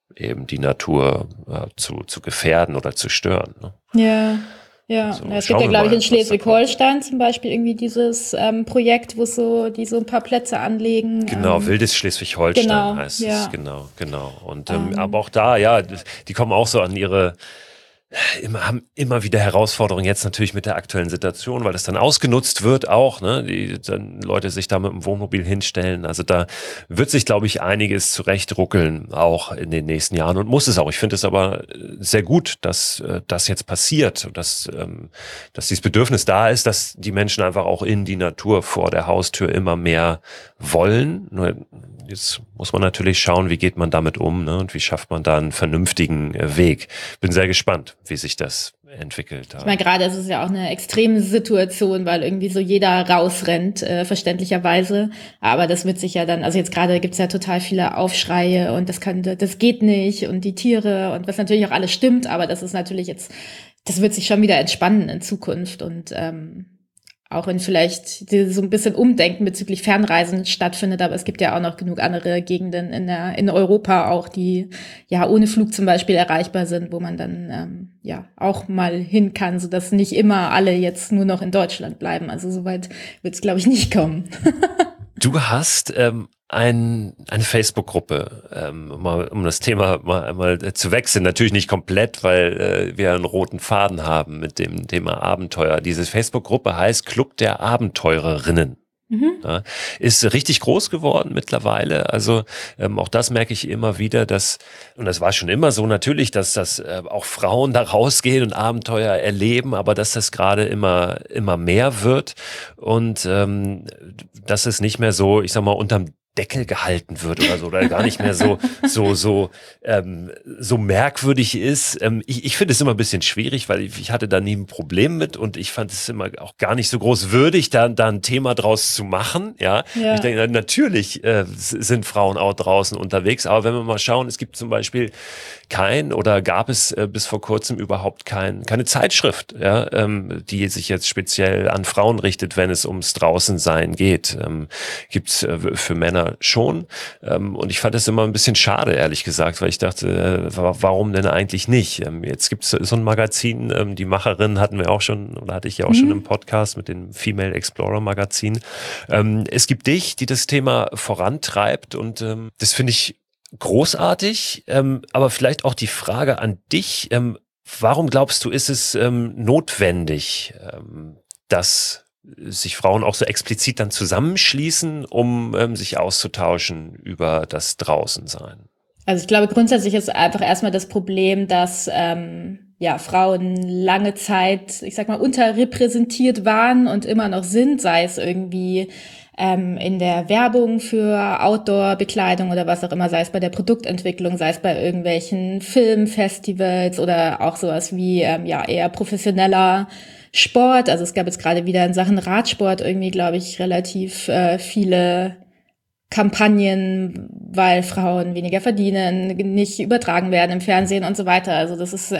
eben die Natur zu gefährden oder zu stören. Ne? Ja. Ja, also, es gibt ja, glaube ich, in Schleswig-Holstein zum Beispiel irgendwie dieses Projekt, die so ein paar Plätze anlegen. Genau, Wildes Schleswig-Holstein heißt es. Genau. Und aber auch da, ja, die kommen auch so an haben immer wieder Herausforderungen jetzt natürlich mit der aktuellen Situation, weil das dann ausgenutzt wird auch, ne, die dann Leute sich da mit dem Wohnmobil hinstellen. Also da wird sich, glaube ich, einiges zurechtruckeln, auch in den nächsten Jahren und muss es auch. Ich finde es aber sehr gut, dass das jetzt passiert und dass dieses Bedürfnis da ist, dass die Menschen einfach auch in die Natur vor der Haustür immer mehr wollen. Nur jetzt muss man natürlich schauen, wie geht man damit um, ne, und wie schafft man da einen vernünftigen Weg. Bin sehr gespannt, wie sich das entwickelt. Ich meine, gerade ist es ja auch eine extreme Situation, weil irgendwie so jeder rausrennt, verständlicherweise. Aber das wird sich ja dann, also jetzt gerade gibt's ja total viele Aufschreie und das geht nicht und die Tiere und was natürlich auch alles stimmt, aber das ist natürlich jetzt, das wird sich schon wieder entspannen in Zukunft und auch wenn vielleicht so ein bisschen Umdenken bezüglich Fernreisen stattfindet, aber es gibt ja auch noch genug andere Gegenden in Europa auch, die ja ohne Flug zum Beispiel erreichbar sind, wo man dann ja auch mal hin kann, sodass nicht immer alle jetzt nur noch in Deutschland bleiben. Also soweit wird es, glaube ich, nicht kommen. Du hast eine Facebook-Gruppe, mal, um das Thema mal einmal zu wechseln. Natürlich nicht komplett, weil wir einen roten Faden haben mit dem Thema Abenteuer. Diese Facebook-Gruppe heißt Club der Abenteurerinnen. Ja, ist richtig groß geworden mittlerweile. Also auch das merke ich immer wieder, und das war schon immer so natürlich, dass das auch Frauen da rausgehen und Abenteuer erleben, aber dass das gerade immer mehr wird und dass es nicht mehr so, ich sag mal, unterm Deckel gehalten wird oder so, oder gar nicht mehr so merkwürdig ist. Ich finde es immer ein bisschen schwierig, weil ich hatte da nie ein Problem mit und ich fand es immer auch gar nicht so groß würdig, da ein Thema draus zu machen. Ja. Ich denke, natürlich sind Frauen auch draußen unterwegs, aber wenn wir mal schauen, es gibt zum Beispiel gab es bis vor kurzem überhaupt keine Zeitschrift, ja, die sich jetzt speziell an Frauen richtet, wenn es ums Draußensein geht. Gibt's für Männer schon. Und ich fand das immer ein bisschen schade, ehrlich gesagt, weil ich dachte, warum denn eigentlich nicht? Jetzt gibt's so ein Magazin, die Macherin hatten wir auch schon, oder hatte ich ja auch schon im Podcast mit dem Female Explorer Magazin. Es gibt dich, die das Thema vorantreibt und das finde ich großartig, aber vielleicht auch die Frage an dich, warum glaubst du, ist es notwendig, dass sich Frauen auch so explizit dann zusammenschließen, um sich auszutauschen über das Draußensein? Also ich glaube, grundsätzlich ist einfach erstmal das Problem, dass Frauen lange Zeit, ich sag mal, unterrepräsentiert waren und immer noch sind, sei es irgendwie in der Werbung für Outdoor-Bekleidung oder was auch immer, sei es bei der Produktentwicklung, sei es bei irgendwelchen Filmfestivals oder auch sowas wie eher professioneller Sport. Also es gab jetzt gerade wieder in Sachen Radsport irgendwie, glaube ich, relativ viele Kampagnen, weil Frauen weniger verdienen, nicht übertragen werden im Fernsehen und so weiter. Also das ist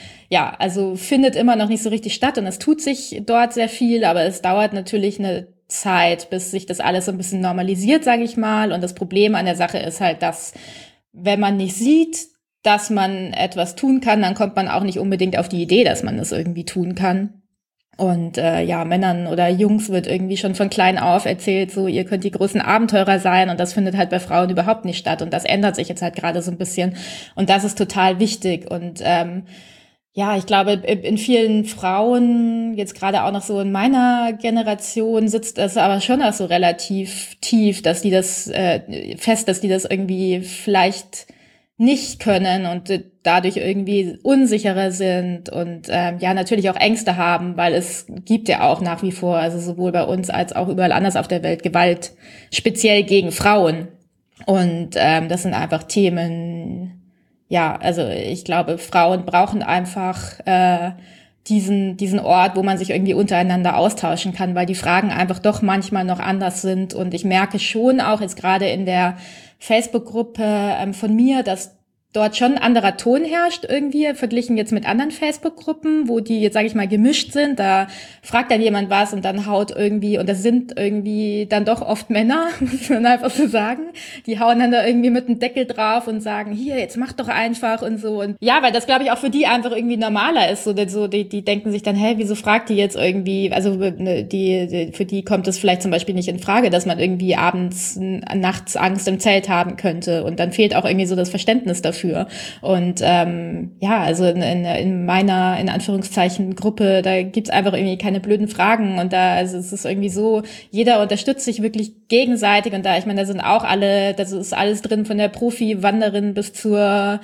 also findet immer noch nicht so richtig statt und es tut sich dort sehr viel, aber es dauert natürlich eine Zeit, bis sich das alles so ein bisschen normalisiert, sage ich mal. Und das Problem an der Sache ist halt, dass wenn man nicht sieht, dass man etwas tun kann, dann kommt man auch nicht unbedingt auf die Idee, dass man das irgendwie tun kann. Und Männern oder Jungs wird irgendwie schon von klein auf erzählt, so ihr könnt die großen Abenteurer sein und das findet halt bei Frauen überhaupt nicht statt und das ändert sich jetzt halt gerade so ein bisschen und das ist total wichtig und ich glaube, in vielen Frauen, jetzt gerade auch noch so in meiner Generation, sitzt es aber schon auch so relativ tief, dass die das dass die das irgendwie vielleicht nicht können und dadurch irgendwie unsicherer sind und natürlich auch Ängste haben, weil es gibt ja auch nach wie vor, also sowohl bei uns als auch überall anders auf der Welt, Gewalt, speziell gegen Frauen. Und das sind einfach Themen, also ich glaube, Frauen brauchen einfach diesen Ort, wo man sich irgendwie untereinander austauschen kann, weil die Fragen einfach doch manchmal noch anders sind. Und ich merke schon auch jetzt gerade in der Facebook-Gruppe von mir, dass dort schon ein anderer Ton herrscht irgendwie, verglichen jetzt mit anderen Facebook-Gruppen, wo die jetzt, sage ich mal, gemischt sind. Da fragt dann jemand was und dann haut irgendwie, und das sind irgendwie dann doch oft Männer, muss man einfach so sagen, die hauen dann da irgendwie mit dem Deckel drauf und sagen, hier, jetzt mach doch einfach und so. Und ja, weil das, glaube ich, auch für die einfach irgendwie normaler ist. Die denken sich dann, hä, wieso fragt die jetzt irgendwie, also für die kommt es vielleicht zum Beispiel nicht in Frage, dass man irgendwie nachts Angst im Zelt haben könnte. Und dann fehlt auch irgendwie so das Verständnis dafür. Und also in meiner, in Anführungszeichen, Gruppe, da gibt's einfach irgendwie keine blöden Fragen. Und also es ist irgendwie so, jeder unterstützt sich wirklich gegenseitig. Und ich meine, da sind auch alle, das ist alles drin, von der Profi-Wanderin bis zur,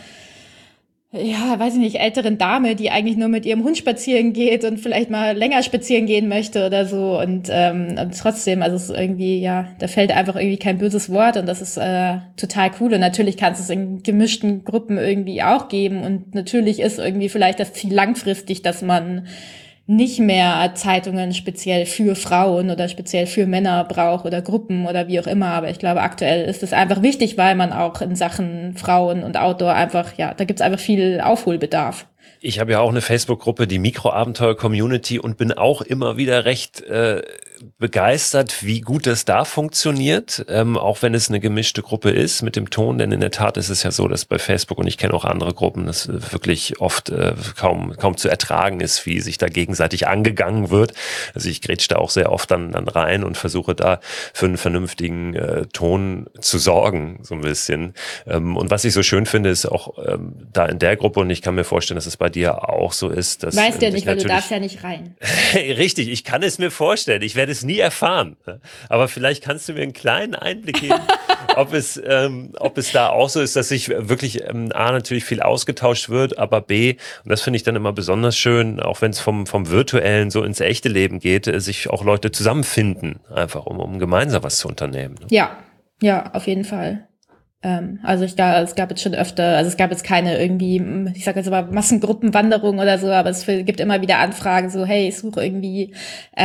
ja, weiß ich nicht, älteren Dame, die eigentlich nur mit ihrem Hund spazieren geht und vielleicht mal länger spazieren gehen möchte oder so. Und trotzdem, also es ist irgendwie, ja, da fällt einfach irgendwie kein böses Wort und das ist total cool. Und natürlich kannst du es in gemischten Gruppen irgendwie auch geben. Und natürlich ist irgendwie vielleicht das Ziel langfristig, dass man nicht mehr Zeitungen speziell für Frauen oder speziell für Männer braucht oder Gruppen oder wie auch immer. Aber ich glaube, aktuell ist es einfach wichtig, weil man auch in Sachen Frauen und Outdoor einfach, ja, da gibt's einfach viel Aufholbedarf. Ich habe ja auch eine Facebook-Gruppe, die Mikroabenteuer-Community, und bin auch immer wieder recht begeistert, wie gut das da funktioniert, auch wenn es eine gemischte Gruppe ist mit dem Ton, denn in der Tat ist es ja so, dass bei Facebook, und ich kenne auch andere Gruppen, das wirklich oft kaum zu ertragen ist, wie sich da gegenseitig angegangen wird. Also ich grätsch da auch sehr oft dann rein und versuche da für einen vernünftigen Ton zu sorgen, so ein bisschen. Und was ich so schön finde, ist auch da in der Gruppe, und ich kann mir vorstellen, dass es bei dir auch so ist, dass Weißt du ja nicht, weil du darfst ja nicht rein. Richtig, ich kann es mir vorstellen. Ich werde es nie erfahren. Aber vielleicht kannst du mir einen kleinen Einblick geben, ob es da auch so ist, dass sich wirklich A, natürlich viel ausgetauscht wird, aber B, und das finde ich dann immer besonders schön, auch wenn es vom Virtuellen so ins echte Leben geht, sich auch Leute zusammenfinden, einfach um gemeinsam was zu unternehmen. Ja, auf jeden Fall. Also es gab jetzt schon öfter, also es gab jetzt keine irgendwie, ich sag jetzt aber Massengruppenwanderung oder so, aber es gibt immer wieder Anfragen so, hey, ich suche irgendwie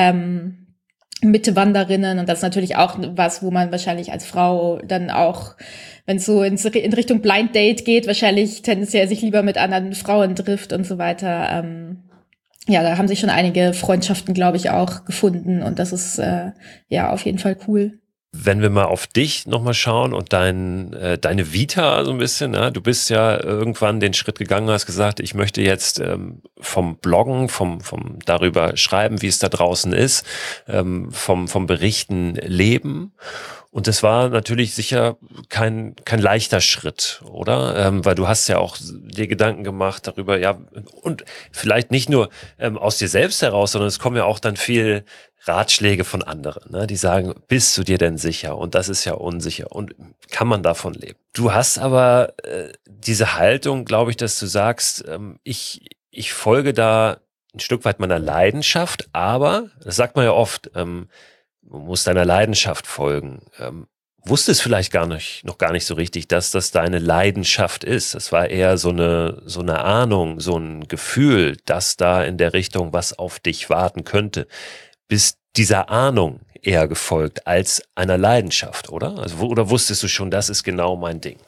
Mitwanderinnen, und das ist natürlich auch was, wo man wahrscheinlich als Frau dann auch, wenn es so in Richtung Blind Date geht, wahrscheinlich tendenziell sich lieber mit anderen Frauen trifft und so weiter. Ja, da haben sich schon einige Freundschaften, glaube ich, auch gefunden, und das ist ja auf jeden Fall cool. Wenn wir mal auf dich nochmal schauen und deine Vita so ein bisschen, ja, du bist ja irgendwann den Schritt gegangen, hast gesagt, ich möchte jetzt vom Bloggen, vom darüber schreiben, wie es da draußen ist, vom Berichten leben. Und das war natürlich sicher kein leichter Schritt, oder? Weil du hast ja auch dir Gedanken gemacht darüber, ja, und vielleicht nicht nur aus dir selbst heraus, sondern es kommen ja auch dann viel Ratschläge von anderen, ne? Die sagen, bist du dir denn sicher? Und das ist ja unsicher. Und kann man davon leben? Du hast aber diese Haltung, glaube ich, dass du sagst, ich folge da ein Stück weit meiner Leidenschaft, aber, das sagt man ja oft, man muss deiner Leidenschaft folgen. Wusstest vielleicht noch gar nicht so richtig, dass das deine Leidenschaft ist. Das war eher so eine Ahnung, so ein Gefühl, dass da in der Richtung was auf dich warten könnte. Bist dieser Ahnung eher gefolgt als einer Leidenschaft, oder? Also, oder wusstest du schon, das ist genau mein Ding?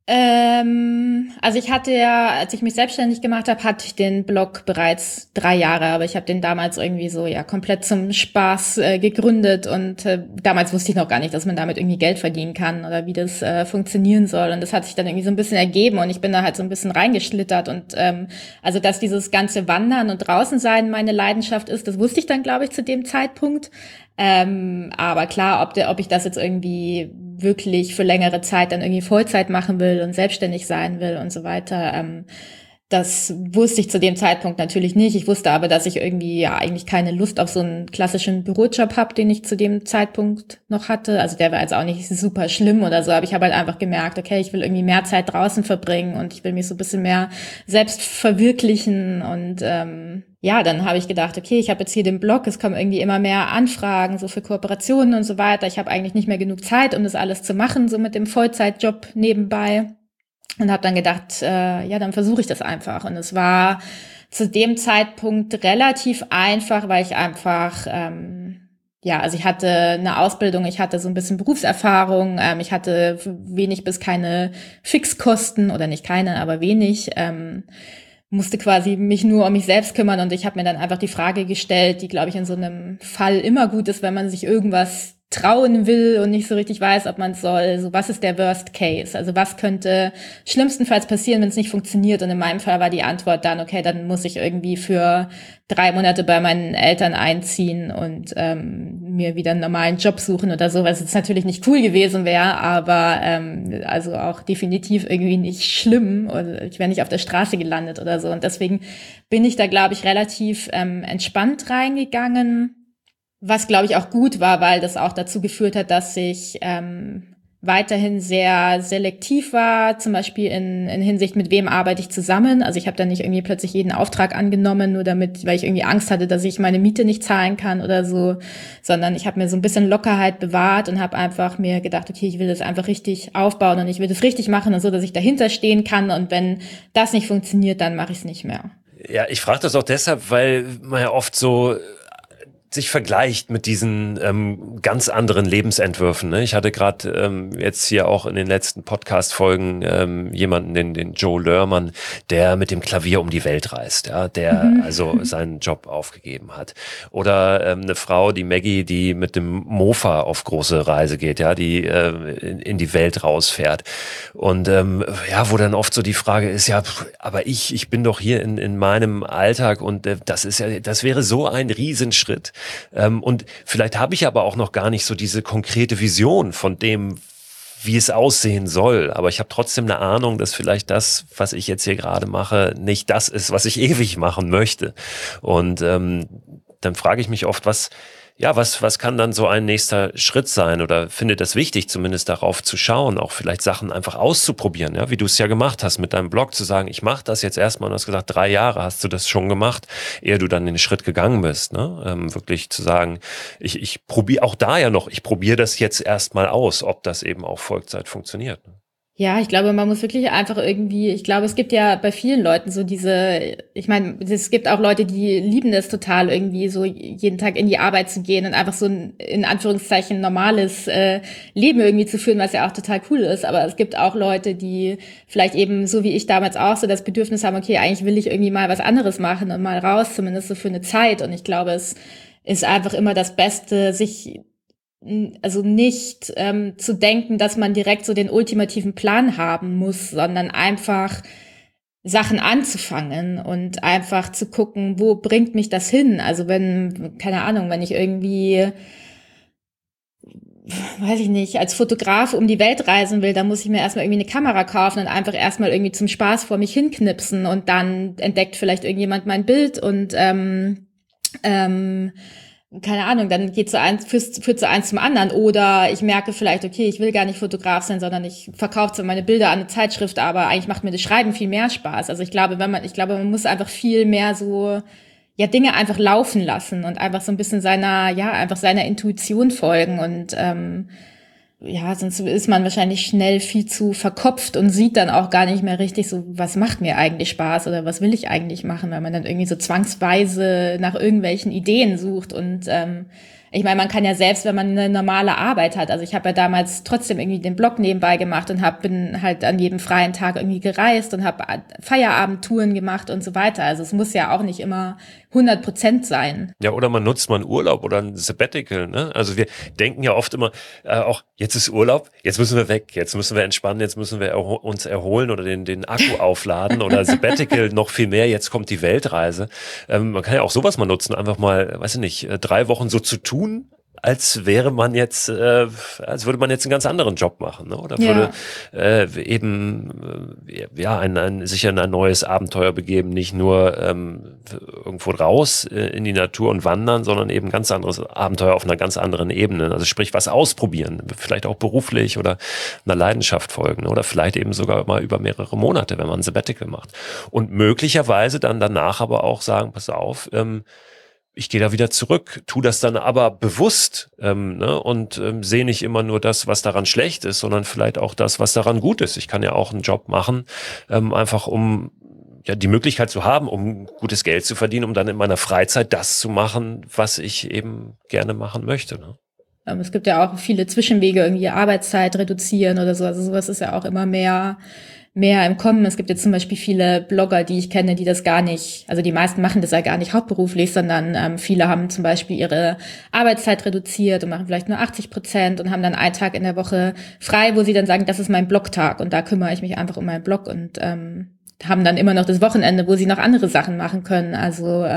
Also ich hatte ja, als ich mich selbstständig gemacht habe, hatte ich den Blog bereits 3 Jahre, aber ich habe den damals irgendwie so ja komplett zum Spaß gegründet, und damals wusste ich noch gar nicht, dass man damit irgendwie Geld verdienen kann oder wie das funktionieren soll, und das hat sich dann irgendwie so ein bisschen ergeben, und ich bin da halt so ein bisschen reingeschlittert, und also dass dieses ganze Wandern und draußen sein meine Leidenschaft ist, das wusste ich dann, glaube ich, zu dem Zeitpunkt. Aber klar, ob ich das jetzt irgendwie wirklich für längere Zeit dann irgendwie Vollzeit machen will und selbstständig sein will und so weiter, das wusste ich zu dem Zeitpunkt natürlich nicht. Ich wusste aber, dass ich irgendwie ja eigentlich keine Lust auf so einen klassischen Bürojob habe, den ich zu dem Zeitpunkt noch hatte. Also der war jetzt auch nicht super schlimm oder so, aber ich habe halt einfach gemerkt, okay, ich will irgendwie mehr Zeit draußen verbringen und ich will mich so ein bisschen mehr selbst verwirklichen, und ja, dann habe ich gedacht, okay, ich habe jetzt hier den Blog, es kommen irgendwie immer mehr Anfragen, so für Kooperationen und so weiter. Ich habe eigentlich nicht mehr genug Zeit, um das alles zu machen, so mit dem Vollzeitjob nebenbei. Und habe dann gedacht, ja, dann versuche ich das einfach. Und es war zu dem Zeitpunkt relativ einfach, weil ich einfach Ja, also ich hatte eine Ausbildung, ich hatte so ein bisschen Berufserfahrung, ich hatte wenig bis keine Fixkosten oder nicht keine, aber wenig, musste quasi mich nur um mich selbst kümmern und ich habe mir dann einfach die Frage gestellt, die, glaube ich, in so einem Fall immer gut ist, wenn man sich irgendwas trauen will und nicht so richtig weiß, ob man es soll. So, was ist der Worst Case? Also was könnte schlimmstenfalls passieren, wenn es nicht funktioniert? Und in meinem Fall war die Antwort dann, okay, dann muss ich irgendwie für 3 Monate bei meinen Eltern einziehen und mir wieder einen normalen Job suchen oder so, was jetzt natürlich nicht cool gewesen wäre, aber also auch definitiv irgendwie nicht schlimm oder ich wäre nicht auf der Straße gelandet oder so. Und deswegen bin ich da, glaube ich, relativ entspannt reingegangen. Was, glaube ich, auch gut war, weil das auch dazu geführt hat, dass ich weiterhin sehr selektiv war, zum Beispiel in Hinsicht, mit wem arbeite ich zusammen. Also ich habe dann nicht irgendwie plötzlich jeden Auftrag angenommen, nur damit, weil ich irgendwie Angst hatte, dass ich meine Miete nicht zahlen kann oder so, sondern ich habe mir so ein bisschen Lockerheit bewahrt und habe einfach mir gedacht, okay, ich will das einfach richtig aufbauen und ich will das richtig machen und so, dass ich dahinter stehen kann und wenn das nicht funktioniert, dann mache ich es nicht mehr. Ja, ich frage das auch deshalb, weil man ja oft so sich vergleicht mit diesen ganz anderen Lebensentwürfen. Ne? Ich hatte gerade jetzt hier auch in den letzten Podcast-Folgen jemanden, den Joe Lerman, der mit dem Klavier um die Welt reist, ja, der also seinen Job aufgegeben hat. Oder eine Frau, die Maggie, die mit dem Mofa auf große Reise geht, ja, die in die Welt rausfährt. Und ja, wo dann oft so die Frage ist, ja, aber ich bin doch hier in meinem Alltag und das wäre so ein Riesenschritt. Und vielleicht habe ich aber auch noch gar nicht so diese konkrete Vision von dem, wie es aussehen soll. Aber ich habe trotzdem eine Ahnung, dass vielleicht das, was ich jetzt hier gerade mache, nicht das ist, was ich ewig machen möchte. Und dann frage ich mich oft, was kann dann so ein nächster Schritt sein oder finde das wichtig, zumindest darauf zu schauen, auch vielleicht Sachen einfach auszuprobieren, ja, wie du es ja gemacht hast mit deinem Blog, zu sagen, ich mache das jetzt erstmal und du hast gesagt, 3 Jahre hast du das schon gemacht, ehe du dann den Schritt gegangen bist, ne, wirklich zu sagen, ich probiere auch da ja noch, ich probiere das jetzt erstmal aus, ob das eben auch Vollzeit funktioniert. Ne? Ja, ich glaube, man muss wirklich einfach irgendwie, ich glaube, es gibt ja bei vielen Leuten so diese, ich meine, es gibt auch Leute, die lieben das total, irgendwie so jeden Tag in die Arbeit zu gehen und einfach so ein, in Anführungszeichen, normales Leben irgendwie zu führen, was ja auch total cool ist. Aber es gibt auch Leute, die vielleicht eben, so wie ich damals auch, so das Bedürfnis haben, okay, eigentlich will ich irgendwie mal was anderes machen und mal raus, zumindest so für eine Zeit. Und ich glaube, es ist einfach immer das Beste, sich also nicht zu denken, dass man direkt so den ultimativen Plan haben muss, sondern einfach Sachen anzufangen und einfach zu gucken, wo bringt mich das hin? Also wenn, keine Ahnung, wenn ich irgendwie, weiß ich nicht, als Fotograf um die Welt reisen will, dann muss ich mir erstmal irgendwie eine Kamera kaufen und einfach erstmal irgendwie zum Spaß vor mich hinknipsen und dann entdeckt vielleicht irgendjemand mein Bild und keine Ahnung, dann geht führt so eins zum anderen. Oder ich merke vielleicht, okay, ich will gar nicht Fotograf sein, sondern ich verkaufe so meine Bilder an eine Zeitschrift, aber eigentlich macht mir das Schreiben viel mehr Spaß. Also ich glaube, man muss einfach viel mehr so, ja, Dinge einfach laufen lassen und einfach so ein bisschen einfach seiner Intuition folgen und, ja, sonst ist man wahrscheinlich schnell viel zu verkopft und sieht dann auch gar nicht mehr richtig so, was macht mir eigentlich Spaß oder was will ich eigentlich machen, weil man dann irgendwie so zwangsweise nach irgendwelchen Ideen sucht und ich meine, man kann ja selbst, wenn man eine normale Arbeit hat, also ich habe ja damals trotzdem irgendwie den Blog nebenbei gemacht und bin halt an jedem freien Tag irgendwie gereist und habe Feierabendtouren gemacht und so weiter. Also es muss ja auch nicht immer 100% sein. Ja, oder man nutzt mal einen Urlaub oder ein Sabbatical, ne? Also wir denken ja oft immer, auch jetzt ist Urlaub, jetzt müssen wir weg, jetzt müssen wir entspannen, jetzt müssen wir uns erholen oder den Akku aufladen oder Sabbatical noch viel mehr, jetzt kommt die Weltreise. Man kann ja auch sowas mal nutzen, einfach mal, weiß ich nicht, 3 Wochen so zu tun, als wäre man jetzt, als würde man jetzt einen ganz anderen Job machen, ne? Oder würde sich in ein neues Abenteuer begeben, nicht nur irgendwo raus in die Natur und wandern, sondern eben ein ganz anderes Abenteuer auf einer ganz anderen Ebene. Also sprich, was ausprobieren, vielleicht auch beruflich oder einer Leidenschaft folgen oder vielleicht eben sogar mal über mehrere Monate, wenn man ein Sabbatical macht. Und möglicherweise dann danach aber auch sagen, pass auf, ich gehe da wieder zurück, tu das dann aber bewusst ne, und sehe nicht immer nur das, was daran schlecht ist, sondern vielleicht auch das, was daran gut ist. Ich kann ja auch einen Job machen, einfach um die Möglichkeit zu haben, um gutes Geld zu verdienen, um dann in meiner Freizeit das zu machen, was ich eben gerne machen möchte. Ne? Es gibt ja auch viele Zwischenwege, irgendwie Arbeitszeit reduzieren oder so. Also sowas ist ja auch immer mehr im Kommen. Es gibt jetzt zum Beispiel viele Blogger, die ich kenne, die das gar nicht, also die meisten machen das ja gar nicht hauptberuflich, sondern viele haben zum Beispiel ihre Arbeitszeit reduziert und machen vielleicht nur 80% und haben dann einen Tag in der Woche frei, wo sie dann sagen, das ist mein Blogtag und da kümmere ich mich einfach um meinen Blog und haben dann immer noch das Wochenende, wo sie noch andere Sachen machen können. Also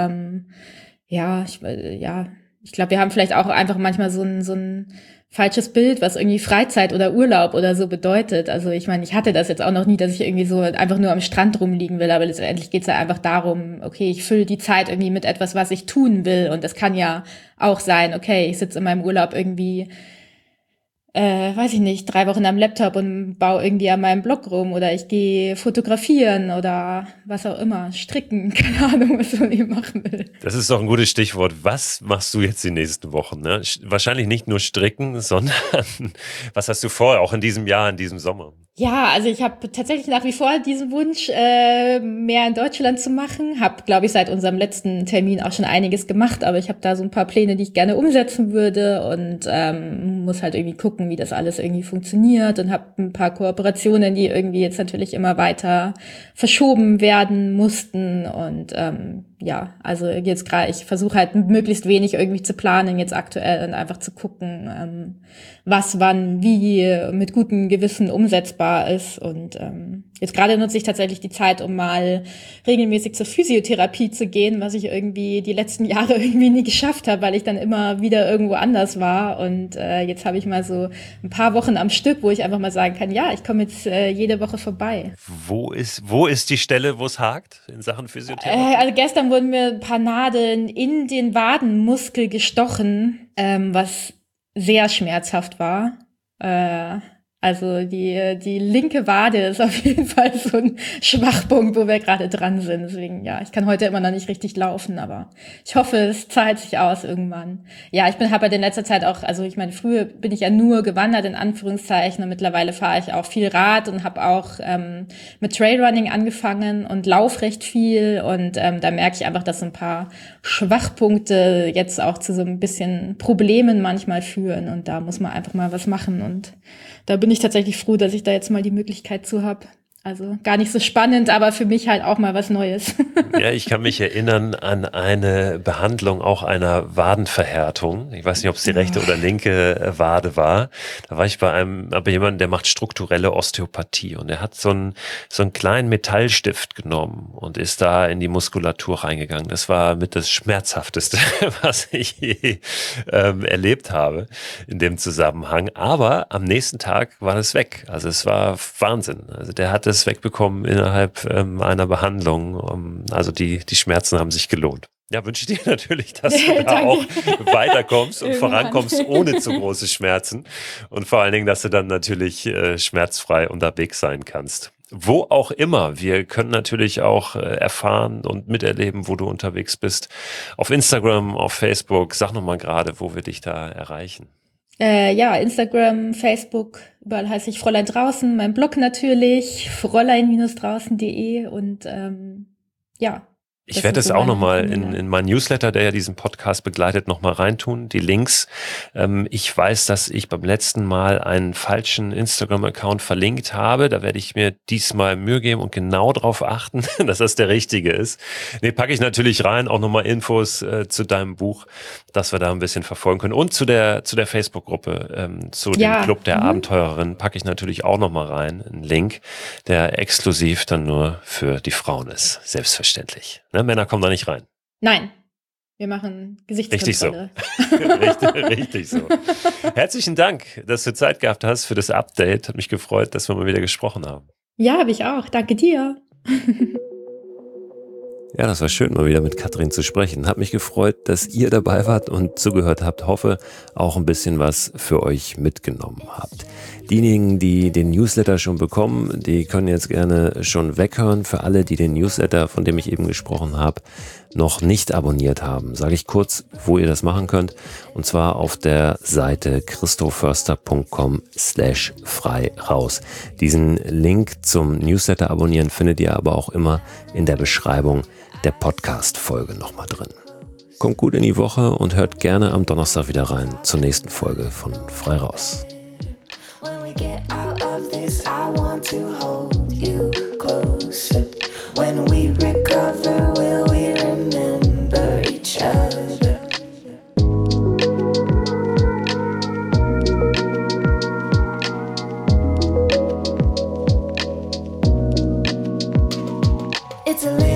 ich glaube, wir haben vielleicht auch einfach manchmal so ein falsches Bild, was irgendwie Freizeit oder Urlaub oder so bedeutet. Also ich meine, ich hatte das jetzt auch noch nie, dass ich irgendwie so einfach nur am Strand rumliegen will, aber letztendlich geht es ja einfach darum, okay, ich fülle die Zeit irgendwie mit etwas, was ich tun will. Und das kann ja auch sein, okay, ich sitze in meinem Urlaub irgendwie weiß ich nicht, 3 Wochen am Laptop und baue irgendwie an meinem Blog rum oder ich gehe fotografieren oder was auch immer, stricken, keine Ahnung, was man eben machen will. Das ist doch ein gutes Stichwort. Was machst du jetzt die nächsten Wochen? Ne? Wahrscheinlich nicht nur stricken, sondern was hast du vor, auch in diesem Jahr, in diesem Sommer? Ja, also ich habe tatsächlich nach wie vor diesen Wunsch, mehr in Deutschland zu machen. Habe, glaube ich, seit unserem letzten Termin auch schon einiges gemacht, aber ich habe da so ein paar Pläne, die ich gerne umsetzen würde und muss halt irgendwie gucken, wie das alles irgendwie funktioniert und habe ein paar Kooperationen, die irgendwie jetzt natürlich immer weiter verschoben werden mussten und also jetzt gerade, ich versuche halt möglichst wenig irgendwie zu planen jetzt aktuell und einfach zu gucken, was, wann, wie mit gutem Gewissen umsetzbar ist. Und jetzt gerade nutze ich tatsächlich die Zeit, um mal regelmäßig zur Physiotherapie zu gehen, was ich irgendwie die letzten Jahre irgendwie nie geschafft habe, weil ich dann immer wieder irgendwo anders war. Und jetzt habe ich mal so ein paar Wochen am Stück, wo ich einfach mal sagen kann, ja, ich komme jetzt jede Woche vorbei. Wo ist die Stelle, wo es hakt in Sachen Physiotherapie? Also gestern wurden mir ein paar Nadeln in den Wadenmuskel gestochen, was sehr schmerzhaft war. Also die linke Wade ist auf jeden Fall so ein Schwachpunkt, wo wir gerade dran sind. Deswegen, ja, ich kann heute immer noch nicht richtig laufen, aber ich hoffe, es zahlt sich aus irgendwann. Ja, habe halt in letzter Zeit auch, also ich meine, früher bin ich ja nur gewandert, in Anführungszeichen, und mittlerweile fahre ich auch viel Rad und habe auch mit Trailrunning angefangen und lauf recht viel und da merke ich einfach, dass so ein paar Schwachpunkte jetzt auch zu so ein bisschen Problemen manchmal führen und da muss man einfach mal was machen und da bin ich tatsächlich froh, dass ich da jetzt mal die Möglichkeit zu habe. Also gar nicht so spannend, aber für mich halt auch mal was Neues. Ja, ich kann mich erinnern an eine Behandlung auch einer Wadenverhärtung. Ich weiß nicht, ob es die rechte oder linke Wade war. Da war ich bei jemandem, der macht strukturelle Osteopathie und er hat so einen kleinen Metallstift genommen und ist da in die Muskulatur reingegangen. Das war mit das Schmerzhafteste, was ich je erlebt habe in dem Zusammenhang. Aber am nächsten Tag war das weg. Also es war Wahnsinn. Also der hat es wegbekommen innerhalb einer Behandlung. Also die Schmerzen haben sich gelohnt. Ja, wünsche ich dir natürlich, dass du da auch weiterkommst und vorankommst ohne zu große Schmerzen. Und vor allen Dingen, dass du dann natürlich schmerzfrei unterwegs sein kannst. Wo auch immer. Wir können natürlich auch erfahren und miterleben, wo du unterwegs bist. Auf Instagram, auf Facebook. Sag nochmal gerade, wo wir dich da erreichen. Instagram, Facebook, überall heiße ich Fräulein Draußen, mein Blog natürlich, fräulein-draußen.de und Ich werde es auch nochmal in meinen Newsletter, der ja diesen Podcast begleitet, nochmal reintun, die Links. Ich weiß, dass ich beim letzten Mal einen falschen Instagram-Account verlinkt habe. Da werde ich mir diesmal Mühe geben und genau darauf achten, dass das der richtige ist. Nee, packe ich natürlich rein, auch nochmal Infos zu deinem Buch, dass wir da ein bisschen verfolgen können. Und zu der Facebook-Gruppe, zu dem Club der Abenteurerin, packe ich natürlich auch nochmal rein, einen Link, der exklusiv dann nur für die Frauen ist, selbstverständlich. Ne, Männer kommen da nicht rein. Nein, wir machen Gesichtskontrolle. Richtig so. Richtig so. Herzlichen Dank, dass du Zeit gehabt hast für das Update. Hat mich gefreut, dass wir mal wieder gesprochen haben. Ja, habe ich auch. Danke dir. Ja, das war schön, mal wieder mit Katrin zu sprechen. Hat mich gefreut, dass ihr dabei wart und zugehört habt. Hoffe, auch ein bisschen was für euch mitgenommen habt. Diejenigen, die den Newsletter schon bekommen, die können jetzt gerne schon weghören. Für alle, die den Newsletter, von dem ich eben gesprochen habe, noch nicht abonniert haben, sage ich kurz, wo ihr das machen könnt. Und zwar auf der Seite christoförster.com/frei raus. Diesen Link zum Newsletter abonnieren findet ihr aber auch immer in der Beschreibung der Podcast-Folge nochmal drin. Kommt gut in die Woche und hört gerne am Donnerstag wieder rein zur nächsten Folge von Frei raus. When we get out of this, I want to hold you closer. When we recover, will we remember each other? It's a